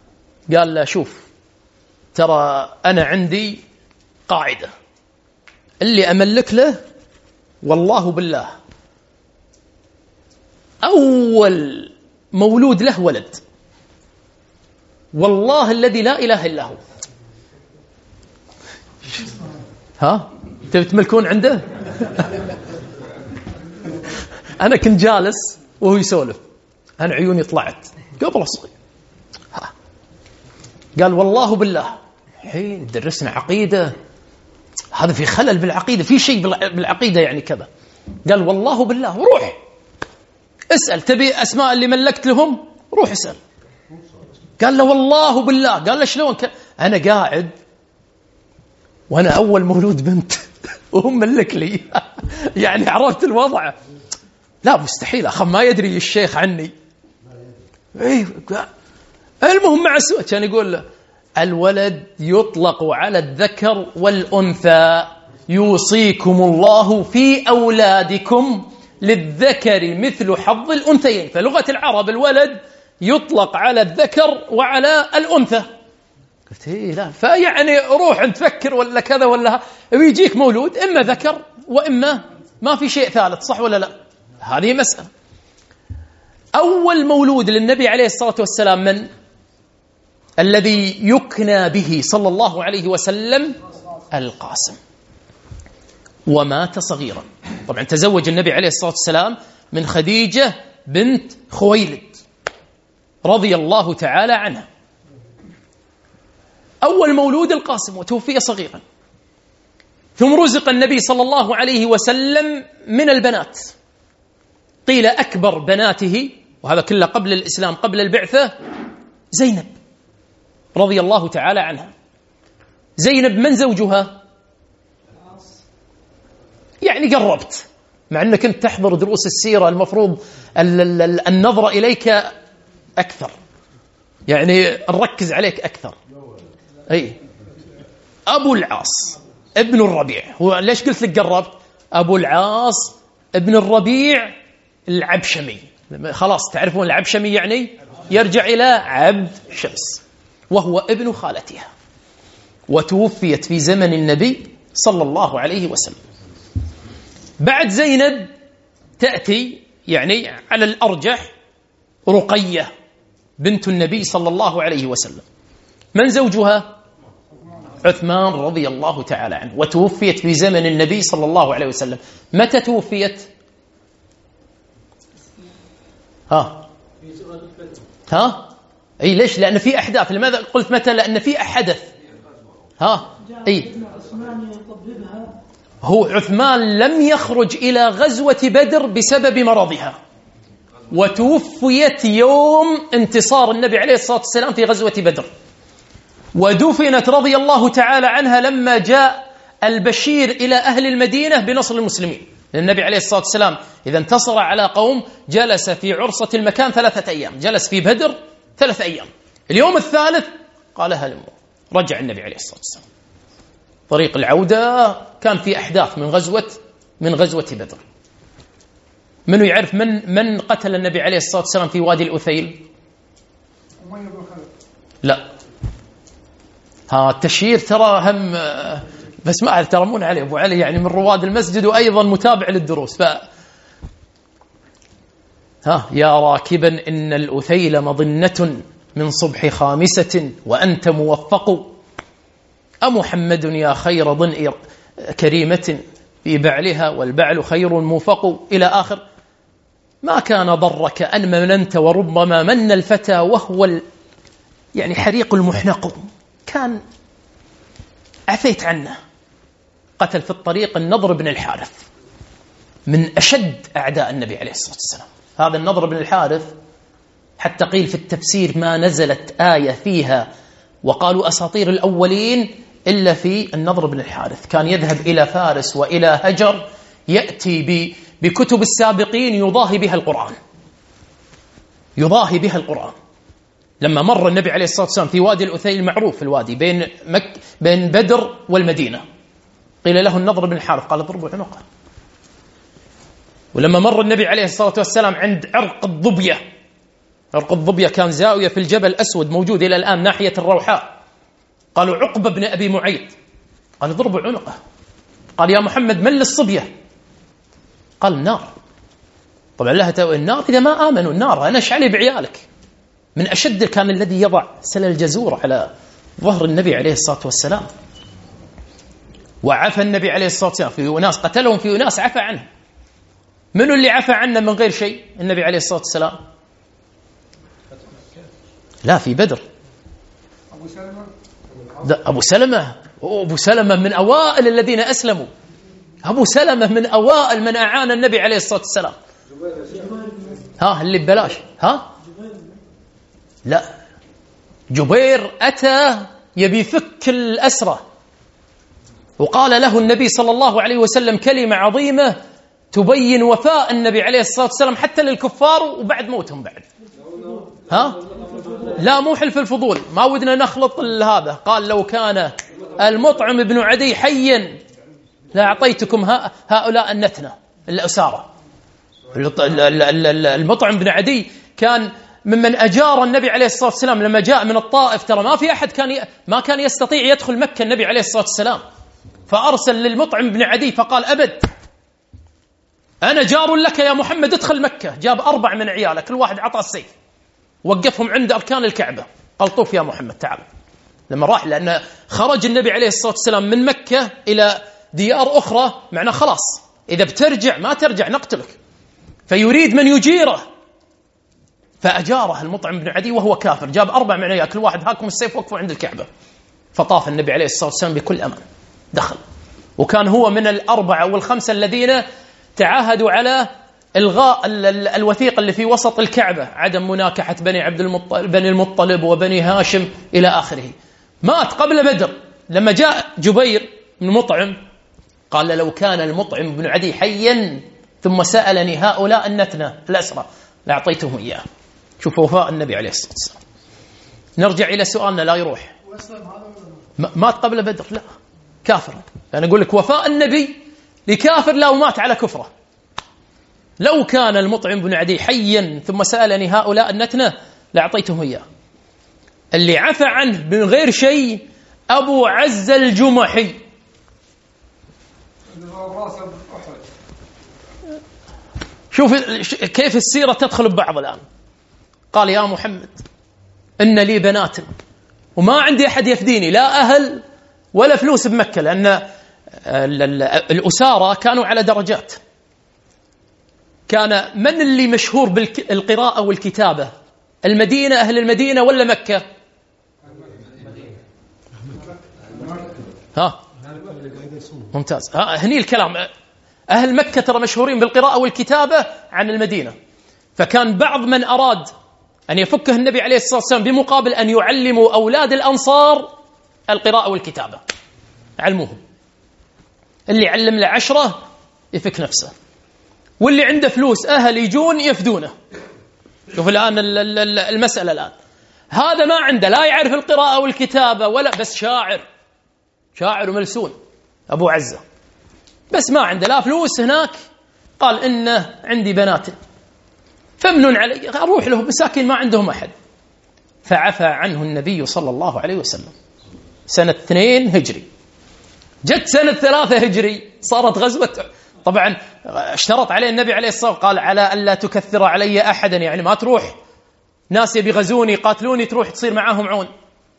[SPEAKER 1] قال له: شوف، ترى أنا عندي قاعدة، اللي أملك له والله بالله أول مولود له ولد، والله الذي لا إله إلا هو. ها تبي تملكون عنده؟ أنا كنت جالس وهو يسولف، أنا عيوني طلعت قبل أصغي. قال والله بالله حين درسنا عقيدة، هذا في خلل بالعقيدة، في شيء بالعقيدة يعني كذا. قال والله بالله روح اسأل، تبي أسماء اللي ملكت لهم؟ روح اسأل. قال له والله بالله. قال له شلون؟ أنا قاعد وأنا أول مولود بنت وهم ملك لي يعني عرفت الوضع. لا مستحيل، أخم ما يدري الشيخ عني. المهم مع السؤال كان يقول له الولد يطلق على الذكر والأنثى، يوصيكم الله في أولادكم للذكر مثل حظ الأنثيين. فلغة العرب الولد يطلق على الذكر وعلى الأنثى. قلت لا، فيعني روح أنت تفكر ولا كذا ولا ويجيك مولود إما ذكر وإما ما في شيء ثالث، صح ولا لا؟ هذه مسألة. أول مولود للنبي عليه الصلاة والسلام من الذي يكنى به صلى الله عليه وسلم؟ القاسم، ومات صغيرا. طبعا تزوج النبي عليه الصلاة والسلام من خديجة بنت خويلد رضي الله تعالى عنها. أول مولود القاسم وتوفي صغيرا. ثم رزق النبي صلى الله عليه وسلم من البنات. قيل أكبر بناته، وهذا كله قبل الإسلام قبل البعثة، زينب رضي الله تعالى عنها. زينب من زوجها؟ يعني قربت، مع أنك كنت تحضر دروس السيرة المفروض النظرة إليك أكثر، يعني نركز عليك أكثر. أي أبو العاص ابن الربيع. هو ليش قلت لك قربت؟ أبو العاص ابن الربيع العبشمي. خلاص تعرفون العبشمي يعني يرجع إلى عبد شمس، وهو ابن خالتها، وتوفيت في زمن النبي صلى الله عليه وسلم. بعد زينب تأتي يعني على الأرجح رقية بنت النبي صلى الله عليه وسلم. من زوجها؟ عثمان رضي الله تعالى عنه، وتوفيت في زمن النبي صلى الله عليه وسلم. متى توفيت؟ ها اي ليش؟ لأن في أحداث. لماذا قلت متى؟ لأن في حدث. اي هو عثمان لم يخرج إلى غزوة بدر بسبب مرضها، وتوفيت يوم انتصار النبي عليه الصلاة والسلام في غزوة بدر، ودفنت رضي الله تعالى عنها لما جاء البشير إلى أهل المدينة بنصر المسلمين. النبي عليه الصلاة والسلام إذا انتصر على قوم جلس في عرصة المكان 3 أيام، جلس في بدر 3 أيام. اليوم الثالث قال هلموا، رجع النبي عليه الصلاة والسلام. طريق العودة كان في أحداث من غزوة بدر. منو يعرف من قتل النبي عليه الصلاة والسلام في وادي الأثيل؟ لا، التشهير ترى هم، بس ما أعرف ترمون عليه. أبو علي يعني من رواد المسجد وأيضا متابع للدروس. يا راكبا إن الأثيل مظنة من صبح خامسة وأنت موفق، أمحمد يا خير ضنء كريمة في بعلها والبعل خير موفق إلى آخر. ما كان ضرك أن مننت وربما من الفتى وهو يعني حريق المحنق، كان عفيت عنه. قتل في الطريق النضر بن الحارث من أشد أعداء النبي عليه الصلاة والسلام. هذا النضر بن الحارث حتى قيل في التفسير ما نزلت آية فيها وقالوا أساطير الأولين إلا في النضر بن الحارث. كان يذهب إلى فارس وإلى هجر، يأتي بكتب السابقين يضاهي بها القرآن. لما مر النبي عليه الصلاة والسلام في وادي الأثيل، معروف الوادي بين بدر والمدينة، قيل له النضر بن الحارث، قال اضربوا عنقه. ولما مر النبي عليه الصلاة والسلام عند عرق الضبية كان زاوية في الجبل أسود موجود إلى الآن ناحية الروحاء، قالوا عقبة بن أبي معيط، قال اضربوا عنقه. قال يا محمد من للصبية؟ قال النار. طبعا لها النار إذا ما آمنوا، النار أنا اشعلي بعيالك. من أشد كان الذي يضع سل الجزور على ظهر النبي عليه الصلاة والسلام، وعفى النبي عليه الصلاة والسلام. في أناس قتلهم، في أناس عفى عنه. من اللي عفى عنه من غير شيء؟ النبي عليه الصلاة والسلام. لا، في بدر أبو سلمة. أبو سلمة من أوائل الذين أسلموا. أبو سلمة من أوائل من أعان النبي عليه الصلاة والسلام. اللي ببلاش. لا، جبير أتى يبي يفك الأسرة، وقال له النبي صلى الله عليه وسلم كلمة عظيمة تبين وفاء النبي عليه الصلاة والسلام حتى للكفار وبعد موتهم بعد. لا، مو حلف الفضول، ما ودنا نخلط هذا. قال لو كان المطعم بن عدي حيا لأعطيتكم هؤلاء النتنة الأسارة. المطعم بن عدي كان ممن أجار النبي عليه الصلاة والسلام لما جاء من الطائف. ترى ما في أحد ما كان يستطيع يدخل مكة النبي عليه الصلاة والسلام، فأرسل للمطعم بن عدي فقال أبد، أنا جار لك يا محمد، ادخل مكة. جاب 4 من عياله، كل واحد عطى السيف، وقفهم عند أركان الكعبة، قال طوف يا محمد تعال. لما راح، لأن خرج النبي عليه الصلاة والسلام من مكة إلى ديار أخرى، معناه خلاص إذا بترجع ما ترجع نقتلك، فيريد من يجيره. فأجاره المطعم بن عدي وهو كافر، جاب 4 من عياله، كل واحد هاكم السيف، وقفوا عند الكعبة. فطاف النبي عليه الصلاة والسلام بكل أمان، دخل. وكان هو من 4 أو 5 الذين تعاهدوا على إلغاء الوثيقة اللي في وسط الكعبة، عدم مناكحة بني المطلب وبني هاشم إلى آخره. مات قبل بدر. لما جاء جبير بن مطعم قال لو كان المطعم بن عدي حيا ثم سألني هؤلاء النتنة الأسرى لأعطيتهم إياه. شوف وفاء النبي عليه الصلاة والسلام. نرجع إلى سؤالنا، لا يروح. مات قبل بدر؟ لا، كافر. أنا أقول لك وفاء النبي لكافر لو مات على كفره. لو كان المطعم بن عدي حيا ثم سألني هؤلاء النتنة لأعطيتهم إياه. اللي عفى عنه من غير شيء أبو عزة الجمحي. شوف كيف السيرة تدخل ببعض الآن. قال يا محمد إن لي بنات وما عندي أحد يفديني، لا أهل ولا فلوس بمكة، لأن الأسارة كانوا على درجات. كان من اللي مشهور بالقراءة والكتابة؟ المدينة، أهل المدينة ولا مكة؟ ممتاز. هني الكلام. أهل مكة ترى مشهورين بالقراءة والكتابة عن المدينة. فكان بعض من أراد أن يفكه النبي عليه الصلاة والسلام بمقابل أن يعلموا أولاد الأنصار القراءة والكتابة، علموهم. اللي علم له 10 يفك نفسه، واللي عنده فلوس أهل يجون يفدونه. شوف الآن المسألة الآن، هذا ما عنده، لا يعرف القراءة والكتابة ولا، بس شاعر وملسون أبو عزة، بس ما عنده لا فلوس هناك. قال إنه عندي بنات فمن علي، أروح له، مساكين ما عندهم أحد. فعفى عنه النبي صلى الله عليه وسلم. سنة 2 هجري، جت سنة 3 هجري صارت غزوة. طبعا اشترط عليه النبي عليه الصلاة والسلام، قال على ألا تكثر علي أحدا، يعني ما تروح ناس يبغزوني قاتلوني تروح تصير معاهم عون.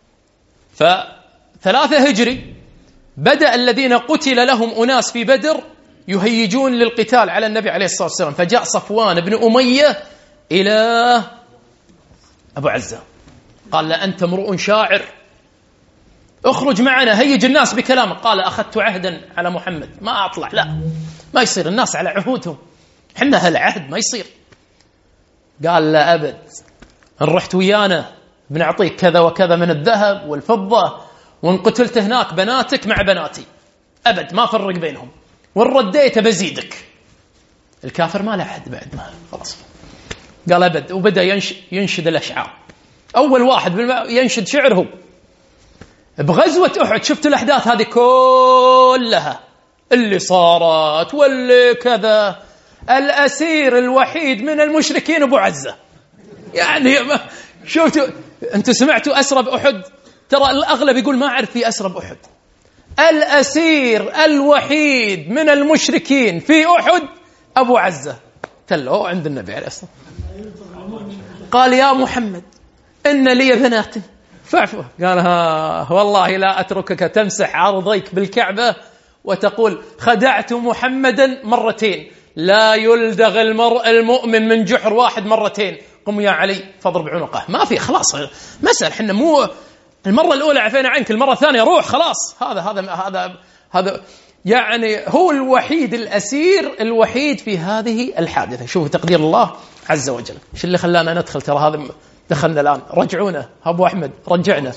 [SPEAKER 1] ف3 هجري بدأ الذين قتل لهم أناس في بدر يهيجون للقتال على النبي عليه الصلاة والسلام. فجاء صفوان بن أمية إلى أبو عزة قال له أنت امرؤ شاعر، اخرج معنا، هيج الناس بكلامك. قال أخذت عهدا على محمد ما أطلع. لا، ما يصير، الناس على عهودهم، حنا هالعهد ما يصير. قال لا أبد، إن رحت ويانا بنعطيك كذا وكذا من الذهب والفضة، وإن قتلت هناك بناتك مع بناتي، أبد ما فرق بينهم، وإن رديت بزيدك. الكافر ما له عهد بعد، ما خلاص. قال أبد، وبدأ ينشد الأشعار. أول واحد ينشد شعره بغزوة أحد. شفت الأحداث هذه كلها اللي صارت واللي كذا، الأسير الوحيد من المشركين أبو عزة. يعني شفتوا أنتوا سمعتوا أسرى بأحد؟ ترى الأغلب يقول ما أعرف في أسرى بأحد. الأسير الوحيد من المشركين في أحد أبو عزة تلوه عند النبي عليه الصلاة والسلام. قال يا محمد إن لي بنات فاعفوا. قال والله لا أتركك تمسح عرضيك بالكعبة وتقول خدعت محمدا مرتين، لا يلدغ المرء المؤمن من جحر واحد مرتين، قم يا علي فاضرب عنقه. ما في خلاص مسألة، حنا مو المرة الأولى عفينا عنك، المرة الثانية روح خلاص. هذا يعني هو الوحيد الأسير الوحيد في هذه الحادثة. شوفوا تقدير الله عز وجل. شو اللي خلانا ندخل؟ ترى هذا دخلنا الآن، رجعونا أبو أحمد رجعنا.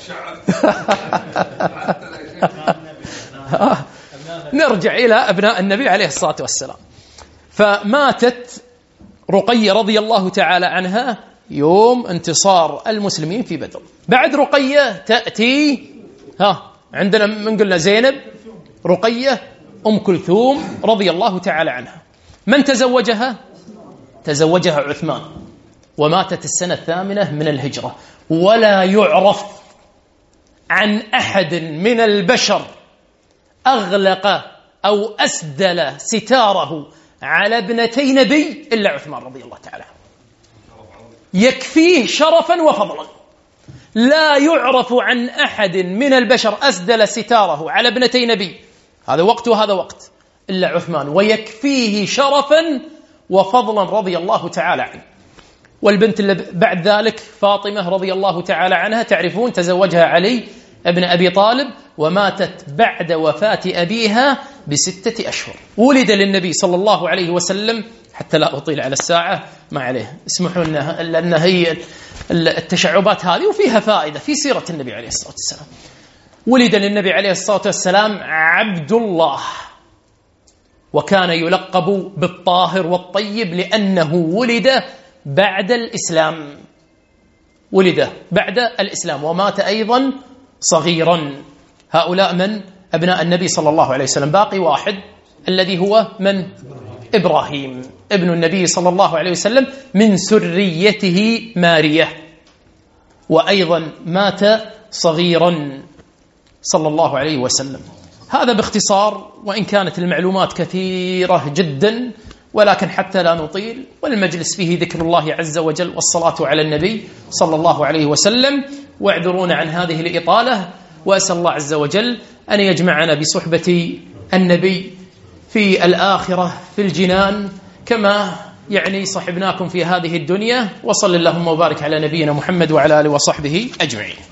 [SPEAKER 1] نرجع إلى أبناء النبي عليه الصلاة والسلام. فماتت رقية رضي الله تعالى عنها يوم انتصار المسلمين في بدر. بعد رقية تأتي عندنا من قلنا زينب، رقية، أم كلثوم رضي الله تعالى عنها. من تزوجها؟ تزوجها عثمان، وماتت السنة 8 من الهجرة. ولا يعرف عن أحد من البشر أغلق أو أسدل ستاره على ابنتي نبي إلا عثمان رضي الله تعالى عنه. يكفيه شرفا وفضلا. لا يعرف عن أحد من البشر أسدل ستاره على ابنتي نبي، هذا وقت وهذا وقت، إلا عثمان، ويكفيه شرفا وفضلا رضي الله تعالى عنه. والبنت اللي بعد ذلك فاطمة رضي الله تعالى عنها، تعرفون تزوجها علي ابن أبي طالب، وماتت بعد وفاة أبيها ب6 أشهر. ولد للنبي صلى الله عليه وسلم، حتى لا أطيل على الساعة ما عليه، اسمحوا لأن هي التشعبات هذه وفيها فائدة في سيرة النبي عليه الصلاة والسلام. ولد للنبي عليه الصلاة والسلام عبد الله، وكان يلقب بالطاهر والطيب لأنه ولد بعد الإسلام، ولد بعد الإسلام، ومات أيضا صغيرا. هؤلاء من أبناء النبي صلى الله عليه وسلم. باقي واحد الذي هو من؟ إبراهيم ابن النبي صلى الله عليه وسلم، من سريته مارية، وأيضا مات صغيرا صلى الله عليه وسلم. هذا باختصار، وإن كانت المعلومات كثيرة جدا، ولكن حتى لا نطيل والمجلس فيه ذكر الله عز وجل والصلاة على النبي صلى الله عليه وسلم، واعذرونا عن هذه الإطالة، وأسأل الله عز وجل أن يجمعنا بصحبة النبي في الآخرة في الجنان كما صحبناكم في هذه الدنيا. وصل اللهم وبارك على نبينا محمد وعلى آله وصحبه أجمعين.